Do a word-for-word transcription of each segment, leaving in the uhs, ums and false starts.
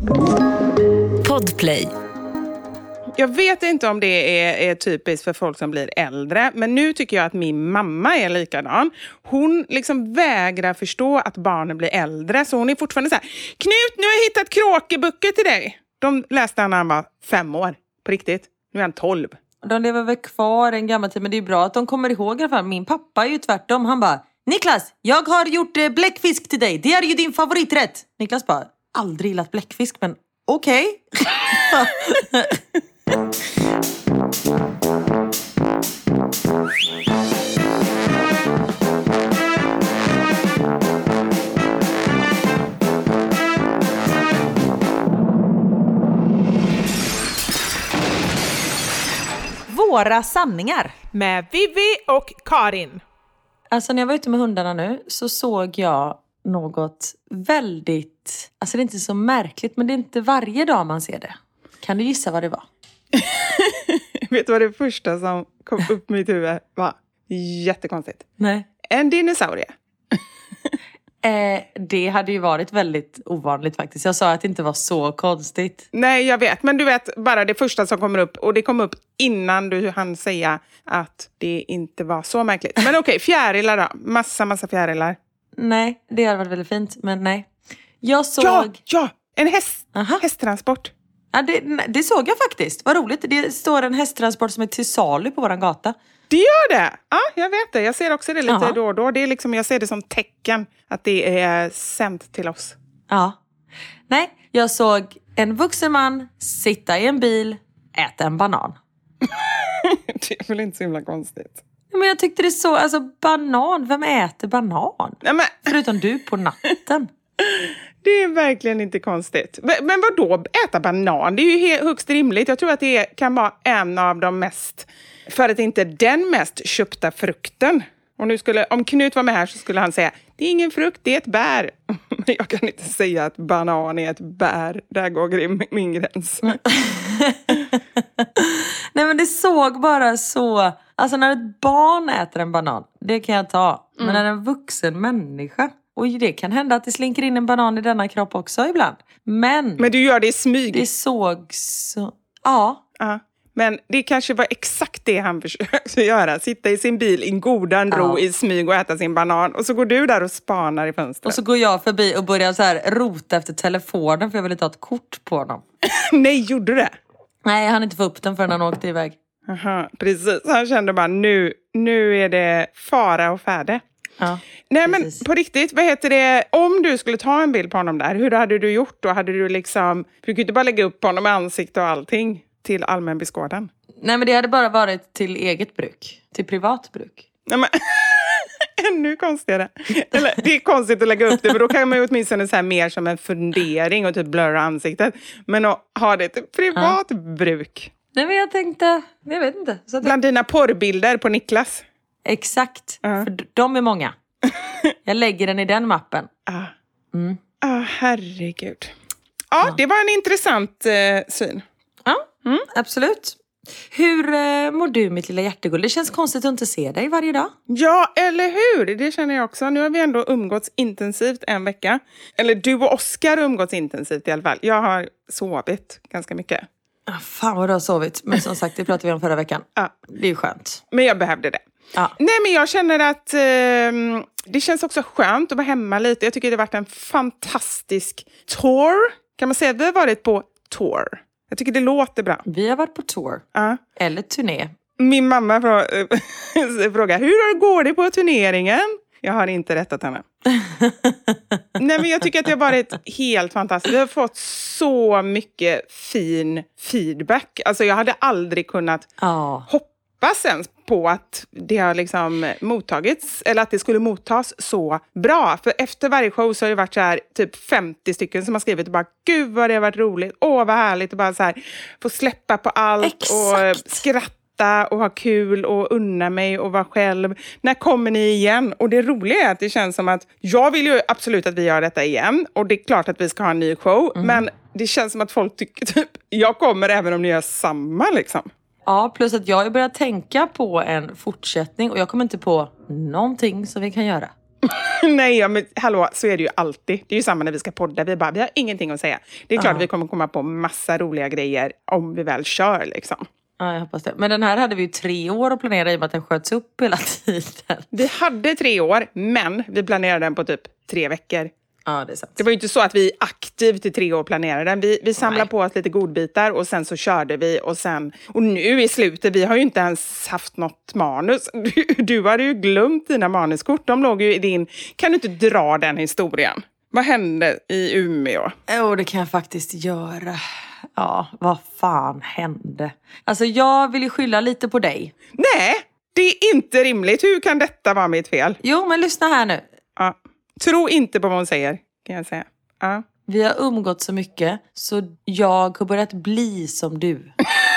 Podplay. Jag vet inte om det är, är typiskt för folk som blir äldre, men nu tycker jag att min mamma är likadan. Hon liksom vägrar förstå att barnen blir äldre, så hon är fortfarande så här: Knut, nu har jag hittat kråkeböcker till dig. De läste han när han var fem år, på riktigt. Nu är han tolv. De lever väl kvar en gammal tid, men det är bra att de kommer ihåg i alla fall. Min pappa är ju tvärtom, han bara: Niklas, jag har gjort eh, bläckfisk till dig. Det är ju din favoriträtt. Niklas bara: aldrig gillat bläckfisk, men okej. Okay. Våra sanningar med Vivi och Karin. Alltså när jag var ute med hundarna nu så såg jag något väldigt... Alltså det är inte så märkligt, men det är inte varje dag man ser det. Kan du gissa vad det var? Vet du vad det första som kom upp i mitt huvud var? Jättekonstigt. Nej. En dinosaurie. Eh, det hade ju varit väldigt ovanligt faktiskt. Jag sa att det inte var så konstigt. Nej, jag vet. Men du vet, bara det första som kommer upp. Och det kom upp innan du hann säga att det inte var så märkligt. Men okej, okay, fjärilar då. Massa, massa fjärilar. Nej, det hade varit väldigt fint. Men nej. Jag såg... Ja, ja! En häst. Aha. Hästtransport. Ja, det, det såg jag faktiskt. Vad roligt. Det står en hästtransport som är till salu på våran gata. Det gör det! Ja, jag vet det. Jag ser också det lite Aha. då och då. Det är liksom, jag ser det som tecken att det är sänt till oss. Ja. Nej, jag såg en vuxen man sitta i en bil, äta en banan. Det är väl inte så himla konstigt. Men jag tyckte det så, alltså banan, vem äter banan? Nej, men... Förutom du på natten. Det är verkligen inte konstigt. Men vad då äta banan? Det är ju högst rimligt. Jag tror att det kan vara en av de mest, för att inte den mest köpta frukten. Och nu skulle, om Knut var med här så skulle han säga: det är ingen frukt, det är ett bär. Men jag kan inte säga att banan är ett bär. Där går min gräns. Nej, men det såg bara så... Alltså när ett barn äter en banan, det kan jag ta. Men Mm. när en vuxen människa... Och det kan hända att det slinker in en banan i denna kropp också ibland. Men... Men du gör det i smyg. Det såg så... Ja. Ja. Men det kanske var exakt det han försökte göra. Sitta i sin bil i godan ro, Ja. i smyg och äta sin banan. Och så går du där och spanar i fönstret. Och så går jag förbi och börjar så här rota efter telefonen för jag vill inte ha ett kort på honom. Nej, gjorde du det? Nej, han inte få upp den förrän han åkte iväg. Aha, precis. Han kände bara, nu, nu är det fara och färde. Ja, Nej, precis. men på riktigt, vad heter det? Om du skulle ta en bild på honom där, hur hade du gjort då? Hade du liksom, du kunde inte bara lägga upp honom med ansikte och allting till allmän beskådan. Nej, men det hade bara varit till eget bruk. Till privat bruk. Nej, men ännu konstigare. Eller, det är konstigt att lägga upp det, för då kan man ju åtminstone så här mer som en fundering och typ blurra ansiktet. Men att ha det till privat ja. bruk. Nej, men jag tänkte, jag vet inte. Så att Bland dina porrbilder på Niklas. Exakt, uh. för de är många. Jag lägger den i den mappen. Ja, uh. mm. uh, herregud. Ja, uh, det var en intressant uh, syn. Ja, mm. absolut. Hur uh, mår du, mitt lilla hjärtegull? Det känns konstigt att inte se dig varje dag. Ja, eller hur? Det känner jag också. Nu har vi ändå umgåtts intensivt en vecka. Eller du och Oskar har umgåtts intensivt i alla fall. Jag har sovit ganska mycket. Ah, fan vad du har sovit. Men som sagt, det pratade vi om förra veckan. Ja. Det är ju skönt. Men jag behövde det. Ja. Nej, men jag känner att eh, det känns också skönt att vara hemma lite. Jag tycker det har varit en fantastisk tour. Kan man säga att vi har varit på tour? Jag tycker det låter bra. Vi har varit på tour. Ja. Eller turné. Min mamma frågar, hur går det på turneringen? Jag har inte rättat henne. Nej, men jag tycker att det har varit helt fantastiskt. Vi har fått så mycket fin feedback. Alltså jag hade aldrig kunnat oh. hoppas ens på att det har liksom mottagits. Eller att det skulle mottas så bra. För efter varje show så har det varit så här typ femtio stycken som har skrivit och bara, gud vad det har varit roligt. Åh vad härligt att bara så här få släppa på allt. Exakt. Och skratta och ha kul och unna mig och vara själv. När kommer ni igen? Och det roliga är att det känns som att jag vill ju absolut att vi gör detta igen. Och det är klart att vi ska ha en ny show. Mm. Men det känns som att folk tycker typ, jag kommer även om ni gör samma liksom. Ja, plus att jag har börjat tänka på en fortsättning och jag kommer inte på någonting som vi kan göra. Nej, ja, men hallå, så är det ju alltid. Det är ju samma när vi ska podda. Vi bara, vi har ingenting att säga. Det är klart Ja. att vi kommer komma på massa roliga grejer om vi väl kör liksom. Ja, jag hoppas det. Men den här hade vi ju tre år att planera i och med att den sköts upp hela tiden. Vi hade tre år, men vi planerade den på typ tre veckor. Ja, det är sant. Det var ju inte så att vi aktivt i tre år planerade den. Vi, vi samlade Nej. på oss lite godbitar och sen så körde vi. Och, sen, och nu i slutet, vi har ju inte ens haft något manus. Du, du hade ju glömt dina manuskort. De låg ju i din... Kan du inte dra den historien? Vad hände i Umeå? Jo, oh, det kan jag faktiskt göra. Ja, vad fan hände? Alltså, jag vill ju skylla lite på dig. Nej, det är inte rimligt. Hur kan detta vara mitt fel? Jo, men lyssna här nu. Ja. Tro inte på vad hon säger, kan jag säga. Ja. Vi har umgått så mycket så jag har börjat bli som du.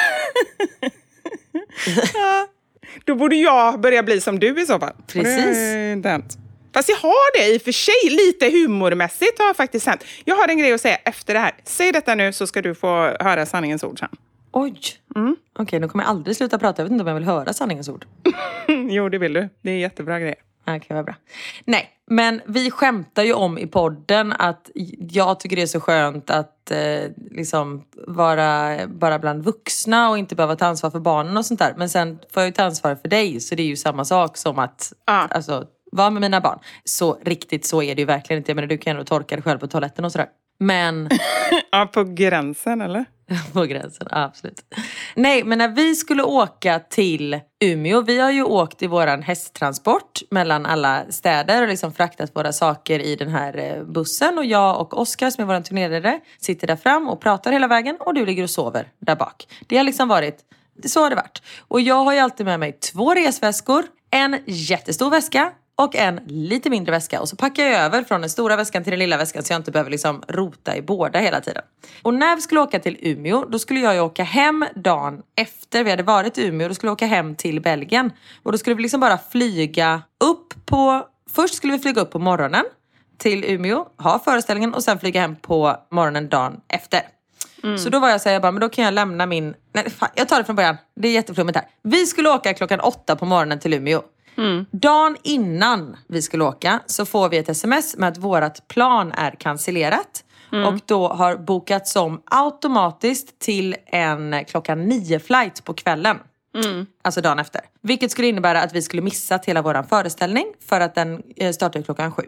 Ja. Då borde jag börja bli som du i så fall. Precis. Det är inte hänt. Fast jag har det i och för sig. Lite humormässigt har faktiskt hänt. Jag har en grej att säga efter det här. Säg detta nu så ska du få höra sanningens ord sen. Oj. Mm. Okej, okay, nu kommer jag aldrig sluta prata. Jag vet inte om jag vill höra sanningens ord. Jo, det vill du. Det är jättebra grej. Okej, okay, vad bra. Nej, men vi skämtar ju om i podden att jag tycker det är så skönt att eh, liksom vara bara bland vuxna och inte behöva ta ansvar för barnen och sånt där. Men sen får jag ju ta ansvar för dig, så det är ju samma sak som att ah. alltså, vara med mina barn. Så riktigt så är det ju verkligen inte. Jag menar, du kan ju ändå torka dig själv på toaletten och sådär. Men... ja, på gränsen, eller? På gränsen, absolut. Nej, men när vi skulle åka till Umeå, vi har ju åkt i våran hästtransport mellan alla städer och liksom fraktat våra saker i den här bussen. Och jag och Oskar som är våran turnerare sitter där fram och pratar hela vägen och du ligger och sover där bak. Det har liksom varit, så har det varit. Och jag har ju alltid med mig två resväskor, en jättestor väska och en lite mindre väska. Och så packar jag över från den stora väskan till den lilla väskan så jag inte behöver liksom rota i båda hela tiden. Och när vi skulle åka till Umeå, då skulle jag ju åka hem dagen efter vi hade varit i Umeå. Då skulle jag åka hem till Belgien. Och då skulle vi liksom bara flyga upp på... Först skulle vi flyga upp på morgonen till Umeå, ha föreställningen och sen flyga hem på morgonen dagen efter. Mm. Så då var jag så här, jag bara, men då kan jag lämna min... Nej, fan, jag tar det från början. Det är jätteflummigt här. Vi skulle åka klockan åtta på morgonen till Umeå. Mm. Dagen innan vi skulle åka så får vi ett sms med att vårat plan är cancellerat. Mm. Och då har bokats om automatiskt till en klockan nio flight på kvällen. Mm. Alltså dagen efter. Vilket skulle innebära att vi skulle missa hela våran föreställning för att den startar klockan sju.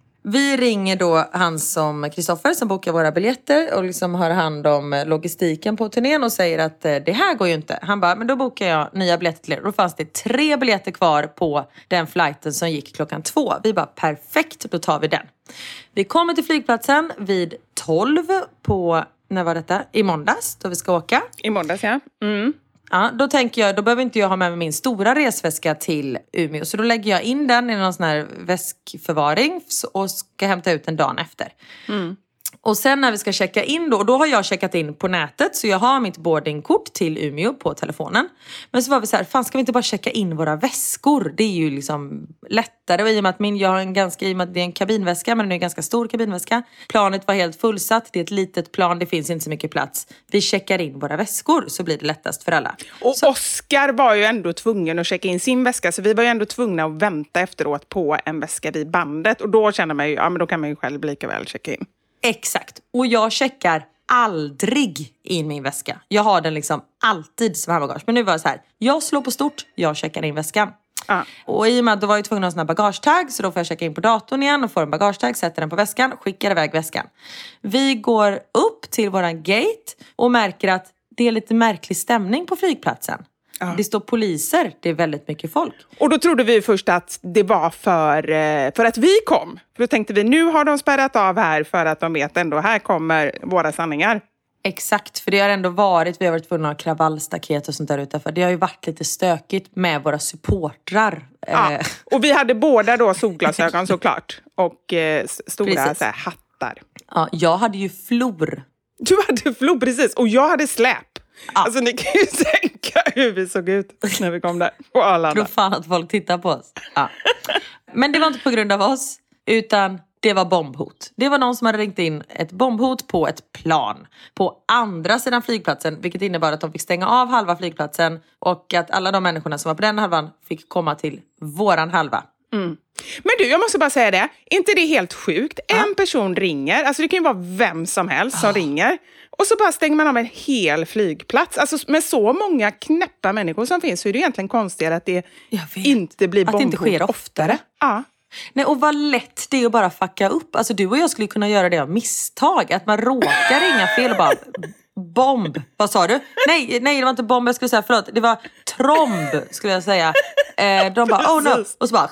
Vi ringer då han som Kristoffer som bokar våra biljetter och liksom har hand om logistiken på turnén och säger att det här går ju inte. Han bara, men då bokar jag nya biljetter till er. Då fanns det tre biljetter kvar på den flighten som gick klockan två. Vi bara, perfekt, då tar vi den. Vi kommer till flygplatsen vid tolv på, när var detta? I måndags då vi ska åka. I måndags, ja. Mm. Ja, då tänker jag, då behöver inte jag ha med mig min stora resväska till Umeå. Så då lägger jag in den i någon sån här väskförvaring och ska hämta ut den dagen efter. Mm. Och sen när vi ska checka in då, då har jag checkat in på nätet. Så jag har mitt boardingkort till Umeå på telefonen. Men så var vi så här, fan ska vi inte bara checka in våra väskor? Det är ju liksom lättare. Och i och med att min, jag har en ganska, i och med att det är en kabinväska, men det är en ganska stor kabinväska. Planet var helt fullsatt, det är ett litet plan, det finns inte så mycket plats. Vi checkar in våra väskor så blir det lättast för alla. Och så. Oskar var ju ändå tvungen att checka in sin väska. Så vi var ju ändå tvungna att vänta efteråt på en väska vid bandet. Och då känner man ju, ja men då kan man ju själv lika väl checka in. Exakt. Och jag checkar aldrig in min väska. Jag har den liksom alltid som handbagage. Men nu var det så här. Jag slår på stort. Jag checkar in väskan. Ah. Och i och med att då var jag tvungen att ha en sån här bagagetag. Så då får jag checka in på datorn igen. Och får en bagagetag. Sätter den på väskan. Skickar iväg väskan. Vi går upp till våran gate. Och märker att det är lite märklig stämning på flygplatsen. Ja. Det står poliser, det är väldigt mycket folk. Och då trodde vi först att det var för, för att vi kom. För då tänkte vi, nu har de spärrat av här för att de vet ändå, här kommer våra sanningar. Exakt, för det har ändå varit, vi har varit tvungna att ha kravallstaket och sånt där utanför. Det har ju varit lite stökigt med våra supportrar. Ja, och vi hade båda då solglasögon såklart. Och eh, stora så här, hattar. Ja, jag hade ju flor. Du hade flor, precis. Och jag hade släp. Ja. Alltså ni kan ju tänka hur vi såg ut när vi kom där på Arlanda. Tror fan att folk tittar på oss. Ja. Men det var inte på grund av oss, utan det var bombhot. Det var någon som hade ringt in ett bombhot på ett plan på andra sidan flygplatsen. Vilket innebar att de fick stänga av halva flygplatsen och att alla de människorna som var på den halvan fick komma till våran halva. Mm. Men du, jag måste bara säga det. Inte det helt sjukt? Ja. En person ringer, alltså det kan ju vara vem som helst som oh. ringer. Och så bara stänger man av en hel flygplats. Alltså med så många knäppa människor som finns så är det egentligen konstigt att det inte blir bombhot att det inte sker oftare. Ja. Nej, och vad lätt det är att bara fucka upp. Alltså du och jag skulle kunna göra det av misstag. Att man råkar ringa fel och bara... Bomb, vad sa du? Nej, nej, det var inte bomb, jag skulle säga, förlåt. Det var tromb, skulle jag säga. Eh, de bara, oh no. Och så bara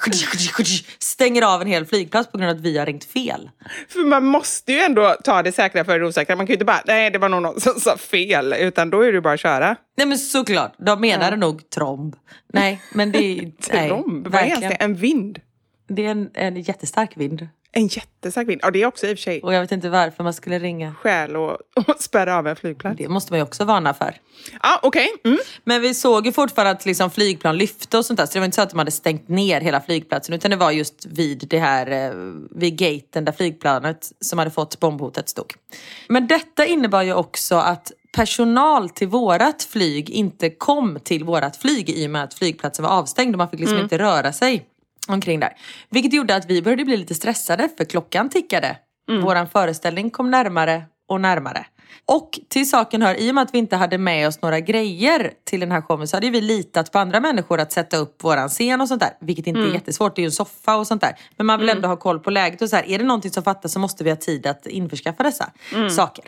stänger av en hel flygplats på grund av att vi har ringt fel. För man måste ju ändå ta det säkra för det osäkra. Man kan ju inte bara, nej det var någon som sa fel. Utan då är det bara att köra. Nej men såklart, de menade mm. nog tromb. Nej, men det är... Tromb, vad är ens det? En vind? Det är en, en jättestark vind. En jättestark vind. Ja, det är också i och för sig. Och jag vet inte varför man skulle ringa. Skäl och, och spärra av en flygplats. Det måste man ju också varna för. Ja, okej. Okay. Mm. Men vi såg ju fortfarande att liksom flygplan lyfte och sånt där. Så det var inte så att de hade stängt ner hela flygplatsen. Utan det var just vid det här, vid gaten där flygplanet som hade fått bombhotet stod. Men detta innebar ju också att personal till vårat flyg inte kom till vårat flyg i och med att flygplatsen var avstängd. Och man fick liksom mm. inte röra sig omkring där. Vilket gjorde att vi började bli lite stressade för klockan tickade. Mm. Våran föreställning kom närmare och närmare. Och till saken hör, i och med att vi inte hade med oss några grejer till den här showen så hade vi litat på andra människor att sätta upp våran scen och sånt där. Vilket inte mm. är jättesvårt, det är ju en soffa och sånt där. Men man vill ändå mm. ha koll på läget och så här, är det någonting som fattas så måste vi ha tid att införskaffa dessa mm. saker.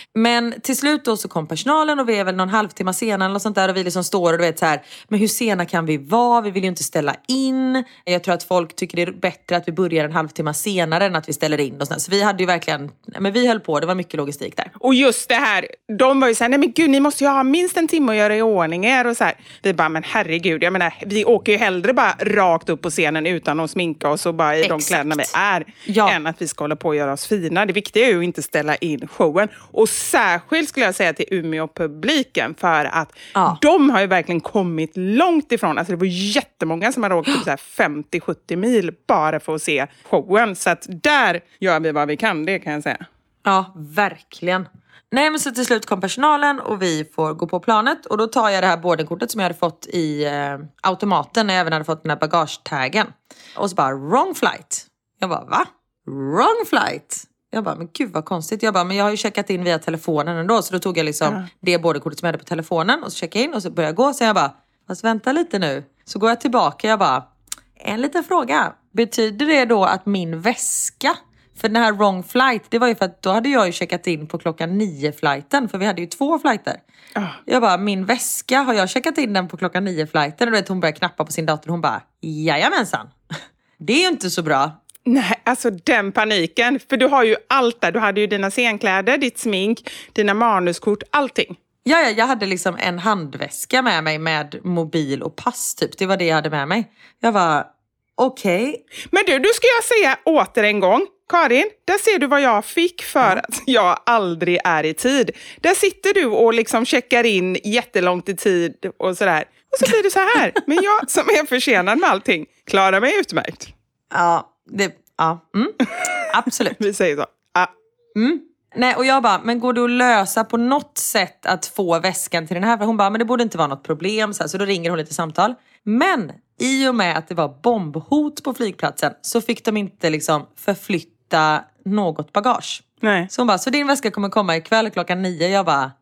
Men till slut då så kom personalen och vi är väl någon halvtimme senare och sånt där och vi liksom står och du vet så här, men hur sena kan vi vara? Vi vill ju inte ställa in. Jag tror att folk tycker det är bättre att vi börjar en halvtimme senare än att vi ställer in och sånt där. Så vi hade ju verkligen, men vi höll på, det var mycket logistik där. Och just det här, de var ju såhär, nej men gud, ni måste ju ha minst en timme att göra i ordning er och så här. Vi bara, men herregud, jag menar, vi åker ju hellre bara rakt upp på scenen utan att sminka oss och bara i Exakt. de kläderna vi är, ja. än att vi ska hålla på och göra oss fina. Det viktiga är ju att inte ställa in showen. Och särskilt skulle jag säga till Umeå-publiken, för att ja. de har ju verkligen kommit långt ifrån. Alltså det var jättemånga som har åkt typ så här femtio till sjuttio mil bara för att se showen. Så att där gör vi vad vi kan, det kan jag säga. Ja, verkligen. Nej, men så till slut kom personalen och vi får gå på planet. Och då tar jag det här boardingkortet som jag hade fått i eh, automaten när jag även hade fått den här bagagetaggen. Och så bara, wrong flight. Jag bara, va? Wrong flight? Jag bara, men gud vad konstigt. Jag bara, men jag har ju checkat in via telefonen ändå. Så då tog jag liksom uh. det boardingkortet som jag hade på telefonen. Och så checkade in och så började jag gå. Så jag bara, fast vänta lite nu. Så går jag tillbaka jag bara, en liten fråga. Betyder det då att min väska... För den här wrong flight, det var ju för att då hade jag ju checkat in på klockan nio flighten. För vi hade ju två flighter. Oh. Jag bara, min väska, har jag checkat in den på klockan nio flighten? Och vet, hon började knappa på sin dator och hon bara, jajamensan. Det är ju inte så bra. Nej, alltså den paniken. För du har ju allt där. Du hade ju dina scenkläder, ditt smink, dina manuskort, allting. Ja, ja, jag hade liksom en handväska med mig med mobil och pass typ. Det var det jag hade med mig. Jag var okej. Okay. Men du, du ska jag säga åter en gång. Karin, där ser du vad jag fick för att jag aldrig är i tid. Där sitter du och liksom checkar in jättelångt i tid och sådär. Och så blir det så här. Men jag som är försenad med allting klarar mig utmärkt. Ja, det, ja. Mm. Absolut. Vi säger så. Ja. Mm. Nej, och jag bara, men går det att lösa på något sätt att få väskan till den här? För hon bara, men det borde inte vara något problem. Så, här, så då ringer hon lite samtal. Men i och med att det var bombhot på flygplatsen så fick de inte liksom förflytta något bagage. Nej. Så hon bara, så din väska kommer komma ikväll klockan nio. Jag bara,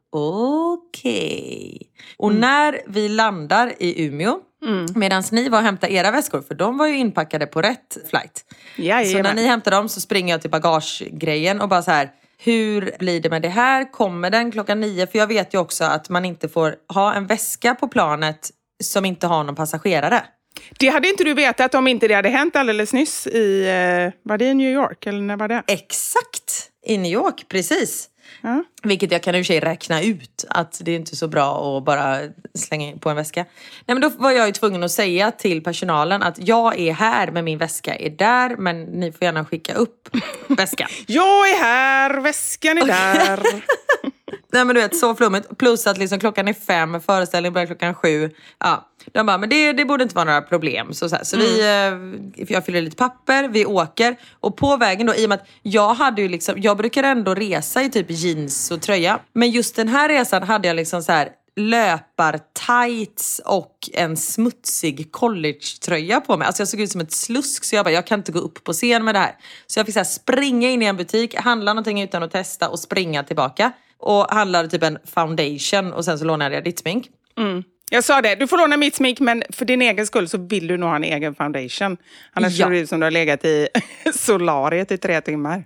okej. Okay. Och mm. när vi landar i Umeå, mm. medan ni var och hämtade era väskor, för de var ju inpackade på rätt flight. Jajamän. Så när ni hämtar dem så springer jag till bagagegrejen och bara så här, hur blir det med det här? Kommer den klockan nio? För jag vet ju också att man inte får ha en väska på planet som inte har någon passagerare. Det hade inte du vetat om inte det hade hänt alldeles nyss i, var det i New York eller när var det? Exakt, i New York, precis. Ja. Vilket jag kan i och för sig räkna ut att det är inte så bra att bara slänga på en väska. Nej, men då var jag ju tvungen att säga till personalen att jag är här men min väska är där, men ni får gärna skicka upp väskan. Jag är här, väskan är där. Nej, men du vet, så flummigt. Plus att liksom klockan är fem, föreställningen börjar klockan sju. Ja, de bara, men det, det borde inte vara några problem. Så, så, här. så mm. vi, jag fyller lite papper, vi åker. Och på vägen då, i och med att jag hade ju liksom, jag brukar ändå resa i typ jeans och tröja. Men just den här resan hade jag liksom så här, löpar-tights och en smutsig college-tröja på mig. Alltså jag såg ut som ett slusk, så jag bara, jag kan inte gå upp på scen med det här. Så jag fick så här springa in i en butik, handla någonting utan att testa och springa tillbaka. Och handlade typ en foundation och sen så lånade jag ditt smink. Mm. Jag sa det, du får låna mitt smink, men för din egen skull så vill du nog ha en egen foundation. Annars Ja. ser det ut som du har legat i solariet i tre timmar.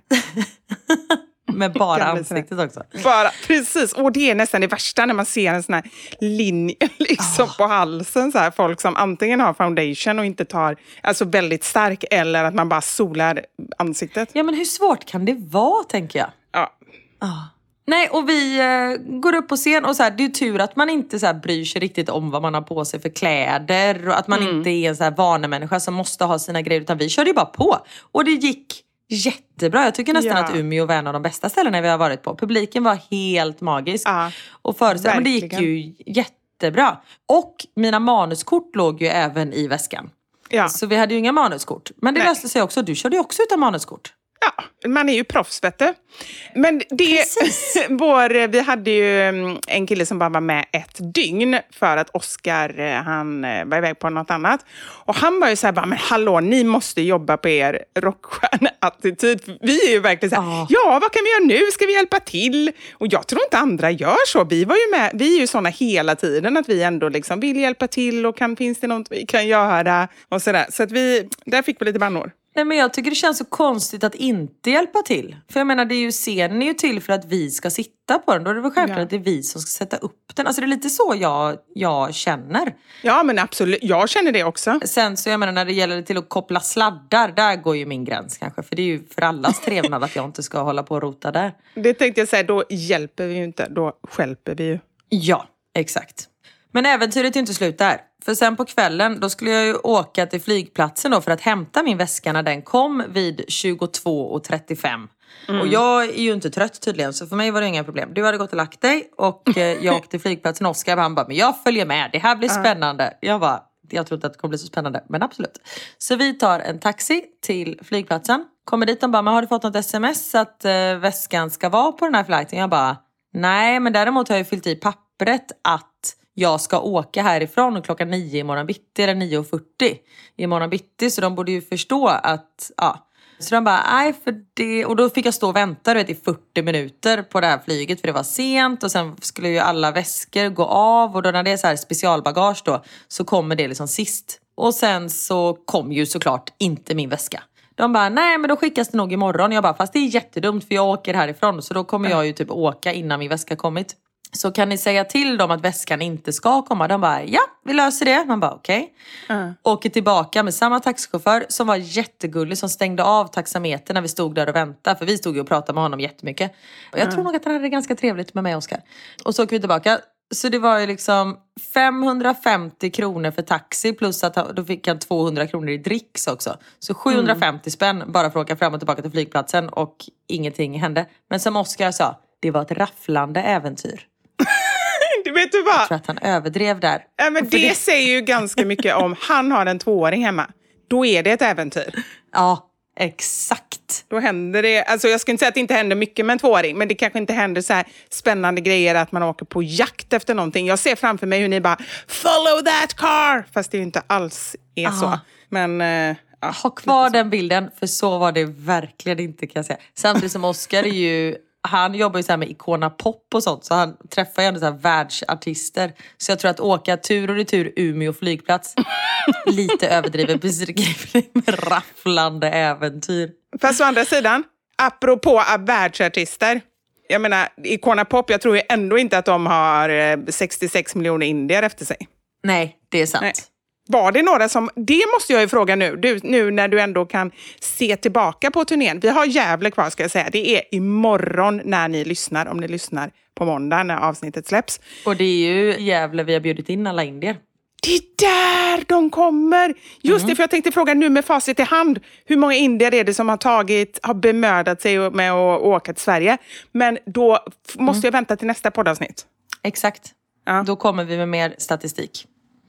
Med bara ansiktet också. Bara, precis, och det är nästan det värsta när man ser en sån här linje liksom oh. på halsen. Så här, folk som antingen har foundation och inte tar, alltså väldigt stark, eller att man bara solar ansiktet. Ja, men hur svårt kan det vara, tänker jag? Ja. Oh. Nej, och vi eh, går upp på scen och så här, det är ju tur att man inte så här, bryr sig riktigt om vad man har på sig för kläder. Och att man mm. inte är en så här vanemänniska som måste ha sina grejer, utan vi körde ju bara på. Och det gick jättebra. Jag tycker nästan ja. att Umeå var en av de bästa ställena vi har varit på. Publiken var helt magisk. Ja, och föreställ- men det gick ju jättebra. Och mina manuskort låg ju även i väskan. Ja. Så vi hade ju inga manuskort. Men det Nej. löste sig också. Du körde ju också utan manuskort. Ja, man är ju proffs, vet du. Men det, vår, vi hade ju en kille som bara var med ett dygn för att Oscar, han var iväg på något annat. Och han var ju så här, bara, men hallå, ni måste jobba på er rockstjärneattityd. Vi är ju verkligen så här, oh. ja, vad kan vi göra nu? Ska vi hjälpa till? Och jag tror inte andra gör så. Vi var ju med, vi är ju såna hela tiden att vi ändå liksom vill hjälpa till och kan, finns det något vi kan göra? Och sådär. Så att vi, där fick vi lite bannor. Nej, men jag tycker det känns så konstigt att inte hjälpa till. För jag menar, det är ju, scenen är ju till för att vi ska sitta på den. Då är det väl självklart ja. att det är vi som ska sätta upp den. Alltså det är lite så jag, jag känner. Ja, men absolut. Jag känner det också. Sen så jag menar, när det gäller till att koppla sladdar, där går ju min gräns kanske. För det är ju för allas trevnad att jag inte ska hålla på och rota där. Det tänkte jag säga, då hjälper vi ju inte. Då stjälper vi ju. Ja, exakt. Men äventyret är inte slut där. För sen på kvällen, då skulle jag ju åka till flygplatsen då för att hämta min väska när den kom vid tjugotvå trettiofem. Mm. Och jag är ju inte trött tydligen, så för mig var det inga problem. Du hade gått och lagt dig och eh, jag åkte till flygplatsen. Oskar han bara, men jag följer med, det här blir spännande. Uh. Jag bara, jag tror inte att det kommer bli så spännande, men absolut. Så vi tar en taxi till flygplatsen. Kommer dit och bara, men har du fått något sms att eh, väskan ska vara på den här flighten? Jag bara, nej, men däremot har jag fyllt i pappret att jag ska åka härifrån och klockan nio i morgon bitti, eller nio och fyrtio i morgon bitti. Så de borde ju förstå att, ja. Så de bara, nej för det. Och då fick jag stå och vänta, du vet, i fyrtio minuter på det här flyget. För det var sent och sen skulle ju alla väskor gå av. Och då när det är så här specialbagage då, så kommer det liksom sist. Och sen så kom ju såklart inte min väska. De bara, nej men då skickas det nog imorgon. Jag bara, fast det är jättedumt för jag åker härifrån. Så då kommer jag ju typ åka innan min väska kommit. Så kan ni säga till dem att väskan inte ska komma? De bara, ja, vi löser det. Man bara, okej. Okay. Uh. Åker tillbaka med samma taxichaufför som var jättegullig. Som stängde av taxametern när vi stod där och väntade. För vi stod ju och pratade med honom jättemycket. Och jag uh. tror nog att han hade det ganska trevligt med mig, Oskar. Och så åker vi tillbaka. Så det var ju liksom femhundrafemtio kronor för taxi. Plus att då fick han tvåhundra kronor i dricks också. Så sjuhundrafemtio mm. spänn bara för att åka fram och tillbaka till flygplatsen. Och ingenting hände. Men som Oskar sa, det var ett rafflande äventyr. Du vet du vad? Jag tror att han överdrev där. Ja, men det, det säger ju ganska mycket om han har en tvååring hemma. Då är det ett äventyr. Ja, exakt. Då händer det, alltså jag ska inte säga att det inte händer mycket med en tvååring. Men det kanske inte händer så här spännande grejer att man åker på jakt efter någonting. Jag ser framför mig hur ni bara, follow that car! Fast det ju inte alls är Aha. så. Men... Uh, ja, ha kvar den bilden, för så var det verkligen inte, kan jag säga. Samtidigt som Oskar är ju... Han jobbar ju så här med Icona Pop och sånt. Så han träffar ju ändå så här världsartister. Så jag tror att åka tur och retur Umeå flygplats. Lite överdriven beskrivning med rafflande äventyr. Fast å andra sidan, apropå världsartister. Jag menar, Icona Pop, jag tror ju ändå inte att de har sextiosex miljoner indier efter sig. Nej, det är sant. Nej. Var det några som, det måste jag ju fråga nu, du, nu när du ändå kan se tillbaka på turnén. Vi har Gävle kvar, ska jag säga. Det är imorgon när ni lyssnar, om ni lyssnar på måndag när avsnittet släpps. Och det är ju Gävle vi har bjudit in alla indier. Det är där de kommer! Just mm. det, för jag tänkte fråga nu med facit i hand. Hur många indier är det som har tagit, har bemödat sig med att åka till Sverige? Men då måste mm. jag vänta till nästa poddavsnitt. Exakt. Ja. Då kommer vi med mer statistik.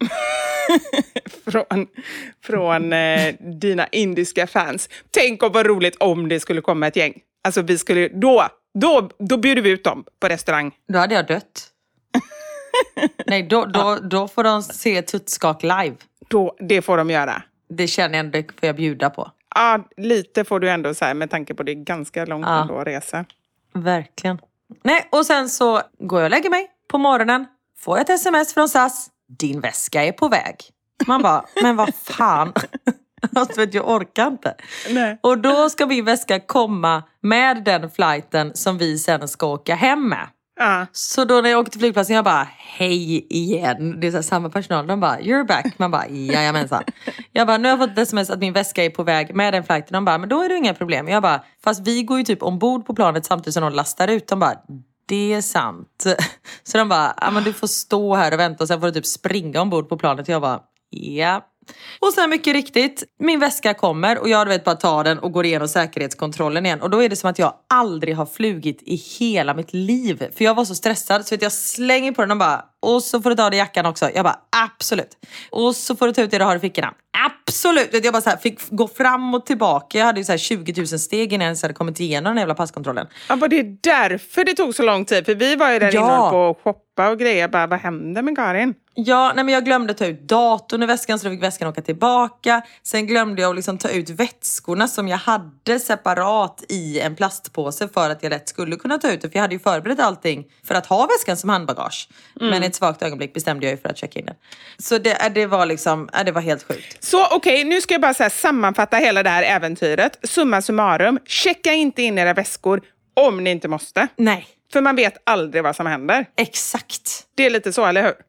från från eh, dina indiska fans. Tänk om vad roligt om det skulle komma ett gäng. Alltså vi skulle, då, då, då bjuder vi ut dem på restaurang. Då hade jag dött. Nej, då, då, då får de se Tuttskak live. Då, det får de göra. Det känner jag ändå, får jag bjuda på. Ja, lite får du ändå säga med tanke på det är ganska långt Ja. ändå att resa. Verkligen. Nej, och sen så går jag och lägger mig på morgonen. Får jag ett sms från S A S. Din väska är på väg. Man bara, men vad fan. Alltså, vet, jag orkar inte. Nej. Och då ska min väska komma med den flighten som vi sen ska åka hem med. Ja. Så då när jag åkte till flygplatsen, jag bara, hej igen. Det är så här, samma personal. De bara, you're back. Man bara, jajamensan. Jag bara, nu har jag fått ett sms att min väska är på väg med den flighten. De bara, men då är det inga problem. Jag bara, fast vi går ju typ ombord på planet samtidigt som de lastar ut. De bara, det är sant. Så de bara, ja men du får stå här och vänta och sen får du typ springa ombord på planet. Jag bara, ja. Och sen mycket riktigt, min väska kommer och jag vet bara ta den och går igenom säkerhetskontrollen igen. Och då är det som att jag aldrig har flugit i hela mitt liv. För jag var så stressad så att jag slänger på den och bara, och så får du ta det i jackan också. Jag bara, absolut. Och så får du ta ut det du har i fickorna. Absolut. Jag bara så här, fick gå fram och tillbaka. Jag hade ju så här tjugo tusen steg innan jag ens hade kommit igenom den jävla passkontrollen. Ja, var det därför det tog så lång tid? För vi var ju där Ja. inne på att shoppa och grejer. Bara, vad hände med Karin? Ja, nej men jag glömde ta ut datorn i väskan så då fick väskan åka tillbaka. Sen glömde jag att liksom ta ut vätskorna som jag hade separat i en plastpåse för att jag lätt skulle kunna ta ut det. För jag hade ju förberett allting för att ha väskan som handbagage. Mm. Men i ett svagt ögonblick bestämde jag ju för att checka in den. Så det, det var liksom, det var helt sjukt. Så okej, okay, nu ska jag bara så här sammanfatta hela det här äventyret. Summa summarum, checka inte in era väskor om ni inte måste. Nej. För man vet aldrig vad som händer. Exakt. Det är lite så, eller hur?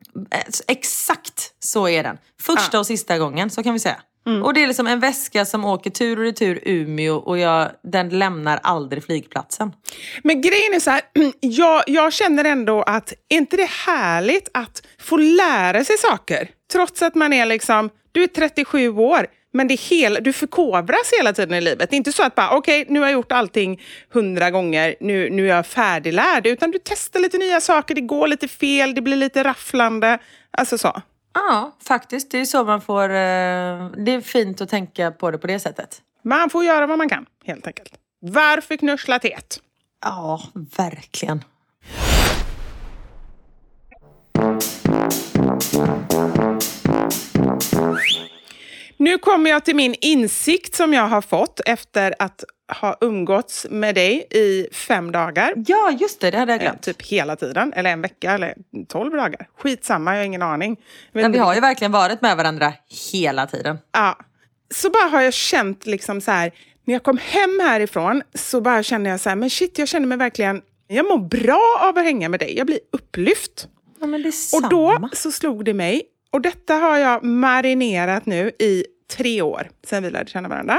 Exakt så är den. Första Ja. och sista gången, så kan vi säga. Mm. Och det är liksom en väska som åker tur och retur Umeå och jag, den lämnar aldrig flygplatsen. Men grejen är så här, jag, jag känner ändå att, är inte det härligt att få lära sig saker? Trots att man är liksom, du är trettiosju år, men det är hela, du förkovras hela tiden i livet. Det är inte så att bara, okej, okay, nu har jag gjort allting hundra gånger, nu, nu är jag färdiglärd. Utan du testar lite nya saker, det går lite fel, det blir lite rafflande. Alltså så. Ja, faktiskt. Det är så man får... Det är fint att tänka på det på det sättet. Man får göra vad man kan, helt enkelt. Varför knussla tät? Ja, verkligen. Nu kommer jag till min insikt som jag har fått efter att ha umgåtts med dig i fem dagar. Ja, just det. Det hade jag glömt. Eh, typ hela tiden. Eller en vecka eller tolv dagar. Skitsamma, jag har ingen aning. Men vi har ju verkligen varit med varandra hela tiden. Ja. Så bara har jag känt liksom så här. När jag kom hem härifrån så bara kände jag så här. Men shit, jag känner mig verkligen... Jag mår bra av att hänga med dig. Jag blir upplyft. Ja, men det är samma. Och då så slog det mig. Och detta har jag marinerat nu i tre år. Sen vi lärde känna varandra.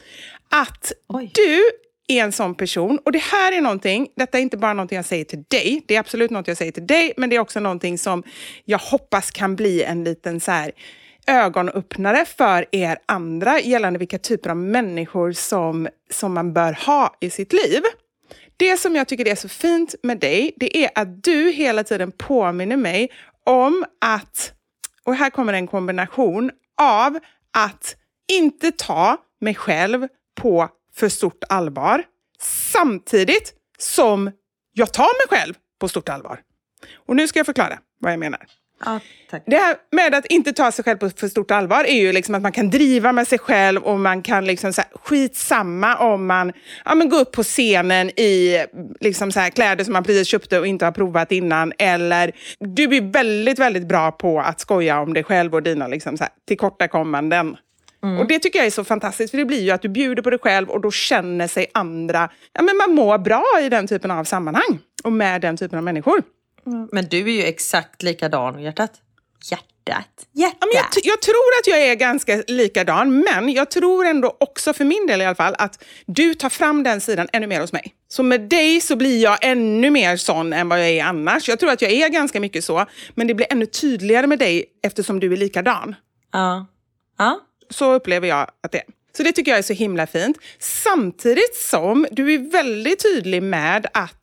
Att Oj. du är en sån person. Och det här är någonting, detta är inte bara någonting jag säger till dig. Det är absolut något jag säger till dig. Men det är också någonting som jag hoppas kan bli en liten så här ögonöppnare för er andra. Gällande vilka typer av människor som, som man bör ha i sitt liv. Det som jag tycker är så fint med dig. Det är att du hela tiden påminner mig om att... Och här kommer en kombination av att inte ta mig själv på för stort allvar. Samtidigt som jag tar mig själv på stort allvar. Och nu ska jag förklara vad jag menar. Ja, tack. Det här med att inte ta sig själv på för stort allvar är ju liksom att man kan driva med sig själv och man kan liksom så här, skitsamma om man ja, men går upp på scenen i liksom så här, kläder som man precis köpte och inte har provat innan. Eller du blir väldigt, väldigt bra på att skoja om dig själv och dina liksom så här, tillkortakommanden. Mm. Och det tycker jag är så fantastiskt, för det blir ju att du bjuder på dig själv och då känner sig andra, ja men man mår bra i den typen av sammanhang och med den typen av människor. Mm. Men du är ju exakt likadan, hjärtat. Hjärtat. Hjärtat. Ja, men jag, t- jag tror att jag är ganska likadan, men jag tror ändå också för min del i alla fall att du tar fram den sidan ännu mer hos mig. Så med dig så blir jag ännu mer sån än vad jag är annars. Jag tror att jag är ganska mycket så, men det blir ännu tydligare med dig eftersom du är likadan. Ja. Ja. Så upplever jag att det är. Så det tycker jag är så himla fint. Samtidigt som du är väldigt tydlig med att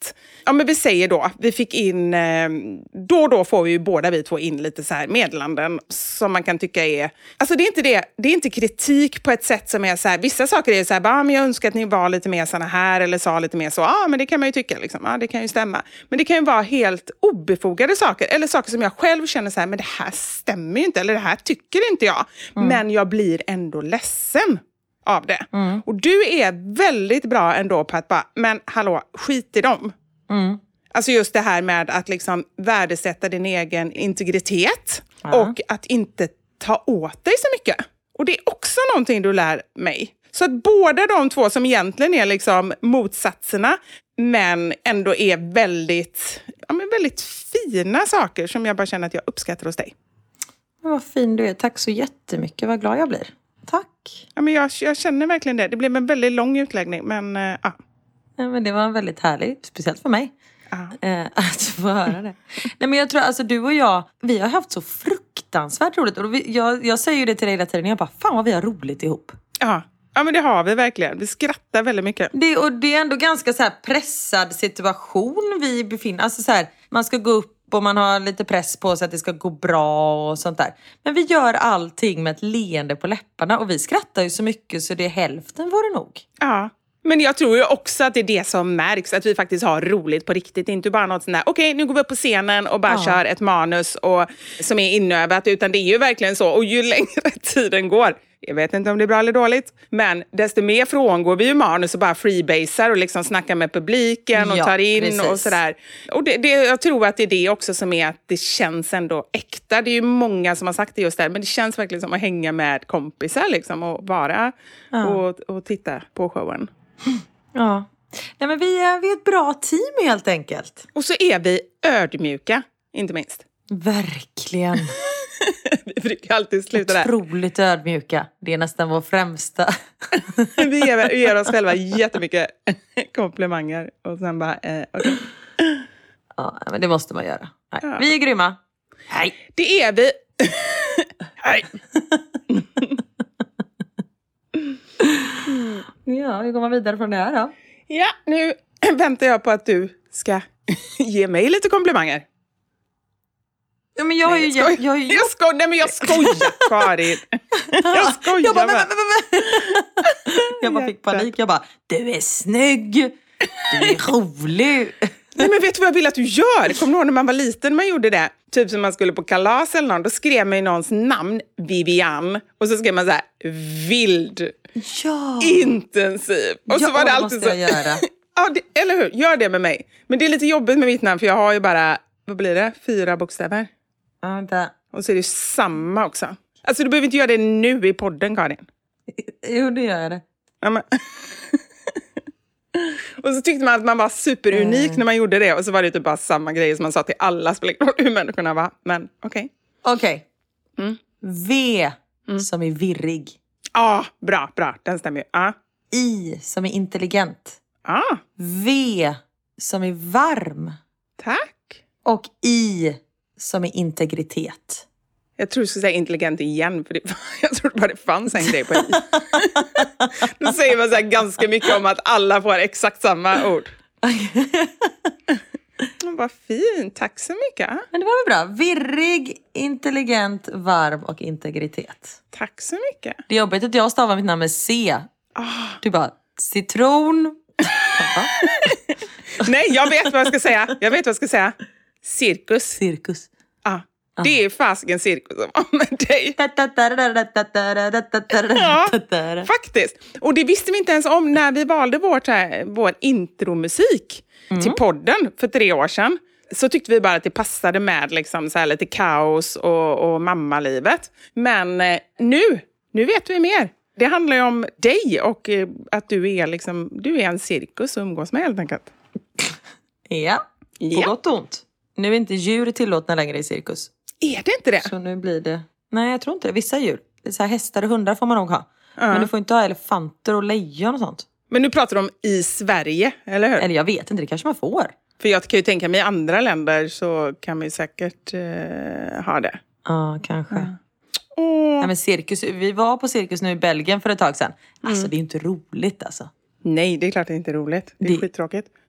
ja men vi säger då, vi fick in, eh, då och då får vi ju båda vi två in lite så här meddelanden som man kan tycka är, alltså det är inte det, det är inte kritik på ett sätt som är så här, vissa saker är så här, bara, men jag önskar att ni var lite mer såna här eller sa lite mer så, ja men det kan man ju tycka liksom, ja det kan ju stämma. Men det kan ju vara helt obefogade saker, eller saker som jag själv känner så här, men det här stämmer ju inte, eller det här tycker inte jag, mm. men jag blir ändå ledsen av det. Mm. Och du är väldigt bra ändå på att bara, men hallå, skit i dem. Mm. Alltså just det här med att liksom värdesätta din egen integritet ja. Och att inte ta åt dig så mycket. Och det är också någonting du lär mig. Så att båda de två som egentligen är liksom motsatserna men ändå är väldigt, ja, men väldigt fina saker som jag bara känner att jag uppskattar hos dig. Vad fin du är. Tack så jättemycket. Vad glad jag blir. Tack. Ja, men jag, jag känner verkligen det. Det blev en väldigt lång utläggning, men äh, ja. Ja, men det var väldigt härligt, speciellt för mig. Eh, att få höra det. Nej, men jag tror, alltså du och jag, vi har haft så fruktansvärt roligt. Och vi, jag, jag säger ju det till dig hela tiden. Jag bara, fan vad vi har roligt ihop. Ja, ja men det har vi verkligen. Vi skrattar väldigt mycket. Det, och det är ändå ganska så här pressad situation vi befinner. Alltså så här, man ska gå upp och man har lite press på sig att det ska gå bra och sånt där. Men vi gör allting med ett leende på läpparna. Och vi skrattar ju så mycket så det är hälften var det nog. Ja. Men jag tror ju också att det är det som märks, att vi faktiskt har roligt på riktigt. Inte bara något sånt där, okej okay, nu går vi upp på scenen och bara ja. kör ett manus och, som är inövat, utan det är ju verkligen så. Och ju längre tiden går, jag vet inte om det är bra eller dåligt, men desto mer frångår vi ju manus och bara freebasar och liksom snackar med publiken och ja, tar in precis. Och sådär. Och det, det, jag tror att det är det också som är att det känns ändå äkta. Det är ju många som har sagt det just där, men det känns verkligen som att hänga med kompisar liksom och vara ja. och, och titta på showen. Ja, nej men vi är, vi är ett bra team helt enkelt. Och så är vi ödmjuka, inte minst. Verkligen. Vi brukar alltid sluta där. Otroligt ödmjuka. Det är nästan vår främsta. Vi ger, ger oss själva jättemycket komplimanger. Och sen bara, eh, okej. Okay. Ja, men det måste man göra. Nej. Ja. Vi är grymma. Hej. Det är vi. Hej. Ja, vi går vidare från det här då. Ja, nu väntar jag på att du ska ge mig lite komplimanger. Ja, men jag har ju... Nej, jag, jag, jag, jag, sko- nej, men jag skojar, Karin. Jag skojar jag bara, bara. Jag bara fick panik. Jag bara, du är snygg. Du är rolig. Nej, men vet du vad jag vill att du gör? Kommer du ihåg när man var liten man gjorde det? Typ som man skulle på kalas eller någon. Då skrev man ju någons namn, Vivian. Och så skrev man så här, vild. Ja. Intensiv. Och ja, så var det det alltid måste så. Jag göra. Ja, det, eller hur? Gör det med mig. Men det är lite jobbigt med mitt namn för jag har ju bara, vad blir det? Fyra bokstäver. Ja, vänta. Och så är det ju samma också. Alltså du behöver inte göra det nu i podden, Karin. Jo, det gör jag det. Ja, men... Och så tyckte man att man var superunik mm. när man gjorde det. Och så var det typ bara samma grej som man sa till alla. Spelar ingen roll hur människorna var. Men okej. Okay. Okej. Okay. Mm. V mm. som är virrig. Ja, ah, bra, bra. Den stämmer ju. Ah. I som är intelligent. Ah. V som är varm. Tack. Och I som är integritet. Jag tror du skulle säga intelligent igen. För det, jag tror bara det fanns en grej på I. Då säger man så här ganska mycket om att alla får exakt samma ord. Vad fint. Tack så mycket. Men det var väl bra. Virrig, intelligent, varm och integritet. Tack så mycket. Det är jobbigt att jag stavar mitt namn med C. Oh. Du bara, citron. Nej, jag vet vad jag ska säga. Jag vet vad jag ska säga. Cirkus. Cirkus. Ja. Det är fasiken cirkus som var med dig. Ja, faktiskt. Och det visste vi inte ens om när vi valde vårt här, vår intromusik mm. till podden för tre år sedan. Så tyckte vi bara att det passade med liksom, så här, lite kaos och, och mammalivet. Men eh, nu, nu vet vi mer. Det handlar ju om dig och eh, att du är, liksom, du är en cirkus att umgås med helt enkelt. Ja, på ja. Gott och ont. Nu är inte djur tillåtna längre i cirkus. Är det inte det? Så nu blir det... Nej, jag tror inte det. Vissa djur. Det är så här, hästar och hundar får man nog ha. Uh. Men du får inte ha elefanter och lejon och sånt. Men nu pratar du om i Sverige, eller hur? Eller jag vet inte, det kanske man får. För jag kan ju tänka mig i andra länder så kan man ju säkert uh, ha det. Ja, uh, kanske. Uh. Oh. Ja, men cirkus, vi var på cirkus nu i Belgien för ett tag sedan. Alltså mm. det är inte roligt alltså. Nej, det är klart det är inte roligt. Det är det... skittråkigt.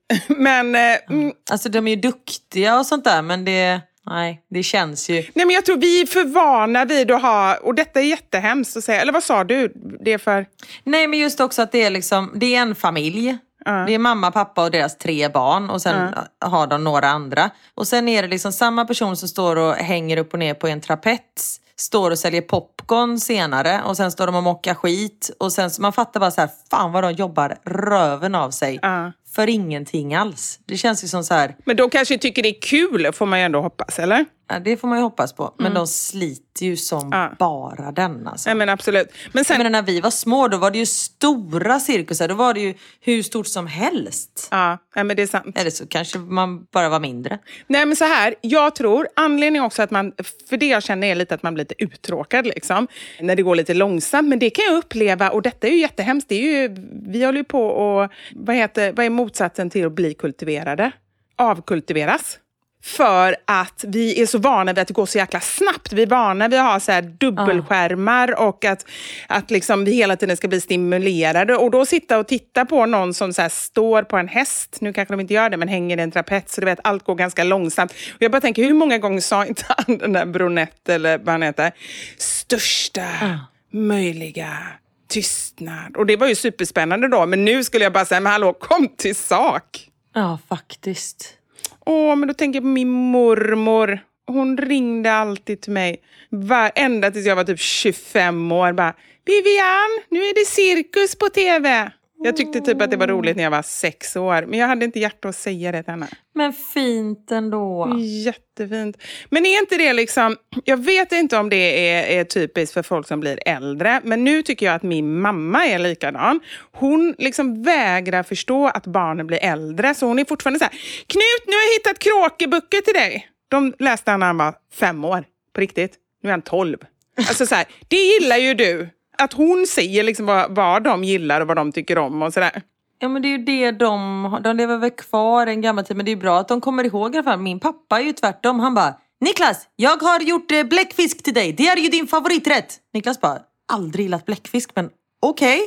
Men... Eh, mm, Alltså de är ju duktiga och sånt där, men det... Nej, det känns ju... Nej, men jag tror vi är för vana vid att ha... Och detta är jättehemskt att säga. Eller vad sa du? Det är för... Nej, men just också att det är liksom... Det är en familj. Uh. Det är mamma, pappa och deras tre barn. Och sen uh. har de några andra. Och sen är det liksom samma person som står och hänger upp och ner på en trapets. Står och säljer popcorn senare. Och sen står de och mockar skit. Och sen så man fattar bara så här... Fan vad de jobbar röven av sig. Uh. För ingenting alls. Det känns ju som så här... Men de kanske tycker det är kul, får man ju ändå hoppas, eller? Ja, det får man ju hoppas på. Men mm. de sliter ju som ja. bara den. Alltså. Ja, men absolut. Men sen... men när vi var små, då var det ju stora cirkusar. Då var det ju hur stort som helst. Ja, ja men det är sant. Eller så kanske man bara var mindre. Nej, men så här. Jag tror, anledningen också att man... För det jag känner är lite att man blir lite uttråkad, liksom. När det går lite långsamt. Men det kan jag uppleva. Och detta är ju jättehemskt. Det är ju... Vi håller ju på och... Vad heter... Vad är motsatsen till att bli kultiverade? Avkultiveras. För att vi är så vana vid att det går så jäkla snabbt. Vi är vana vid att ha så här dubbelskärmar uh. och att, att liksom vi hela tiden ska bli stimulerade. Och då sitta och titta på någon som så här står på en häst. Nu kanske de inte gör det, men hänger i en trapets. Så du vet, allt går ganska långsamt. Och jag bara tänker, hur många gånger sa inte han den där Brunette eller vad han heter? Största uh. möjliga tystnad. Och det var ju superspännande då. Men nu skulle jag bara säga, men hallå, kom till sak. Ja, faktiskt. Åh, men då tänker jag på min mormor. Hon ringde alltid till mig. Var, ända tills jag var typ tjugofem år. Bara, Vivian, nu är det cirkus på tv. Jag tyckte typ att det var roligt när jag var sex år. Men jag hade inte hjärta att säga det till henne. Men fint ändå. Jättefint. Men är inte det liksom... Jag vet inte om det är, är typiskt för folk som blir äldre. Men nu tycker jag att min mamma är likadan. Hon liksom vägrar förstå att barnen blir äldre. Så hon är fortfarande så här... Knut, nu har jag hittat kråkeböcker till dig. De läste han när han var fem år. På riktigt. Nu är han tolv. Alltså så här, det gillar ju du. Att hon säger liksom vad, vad de gillar och vad de tycker om och sådär. Ja, men det är ju det de... De lever väl kvar en gammal tid. Men det är bra att de kommer ihåg i alla fall. Min pappa är ju tvärtom. Han bara, Niklas, jag har gjort eh, bläckfisk till dig. Det är ju din favoriträtt. Niklas bara, aldrig gillat bläckfisk, men okej.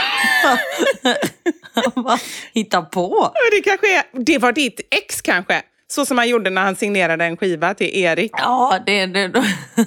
Okay. Han bara, hitta på. Det kanske är, det var ditt ex kanske. Så som han gjorde när han signerade en skiva till Erik. Ja, det är det.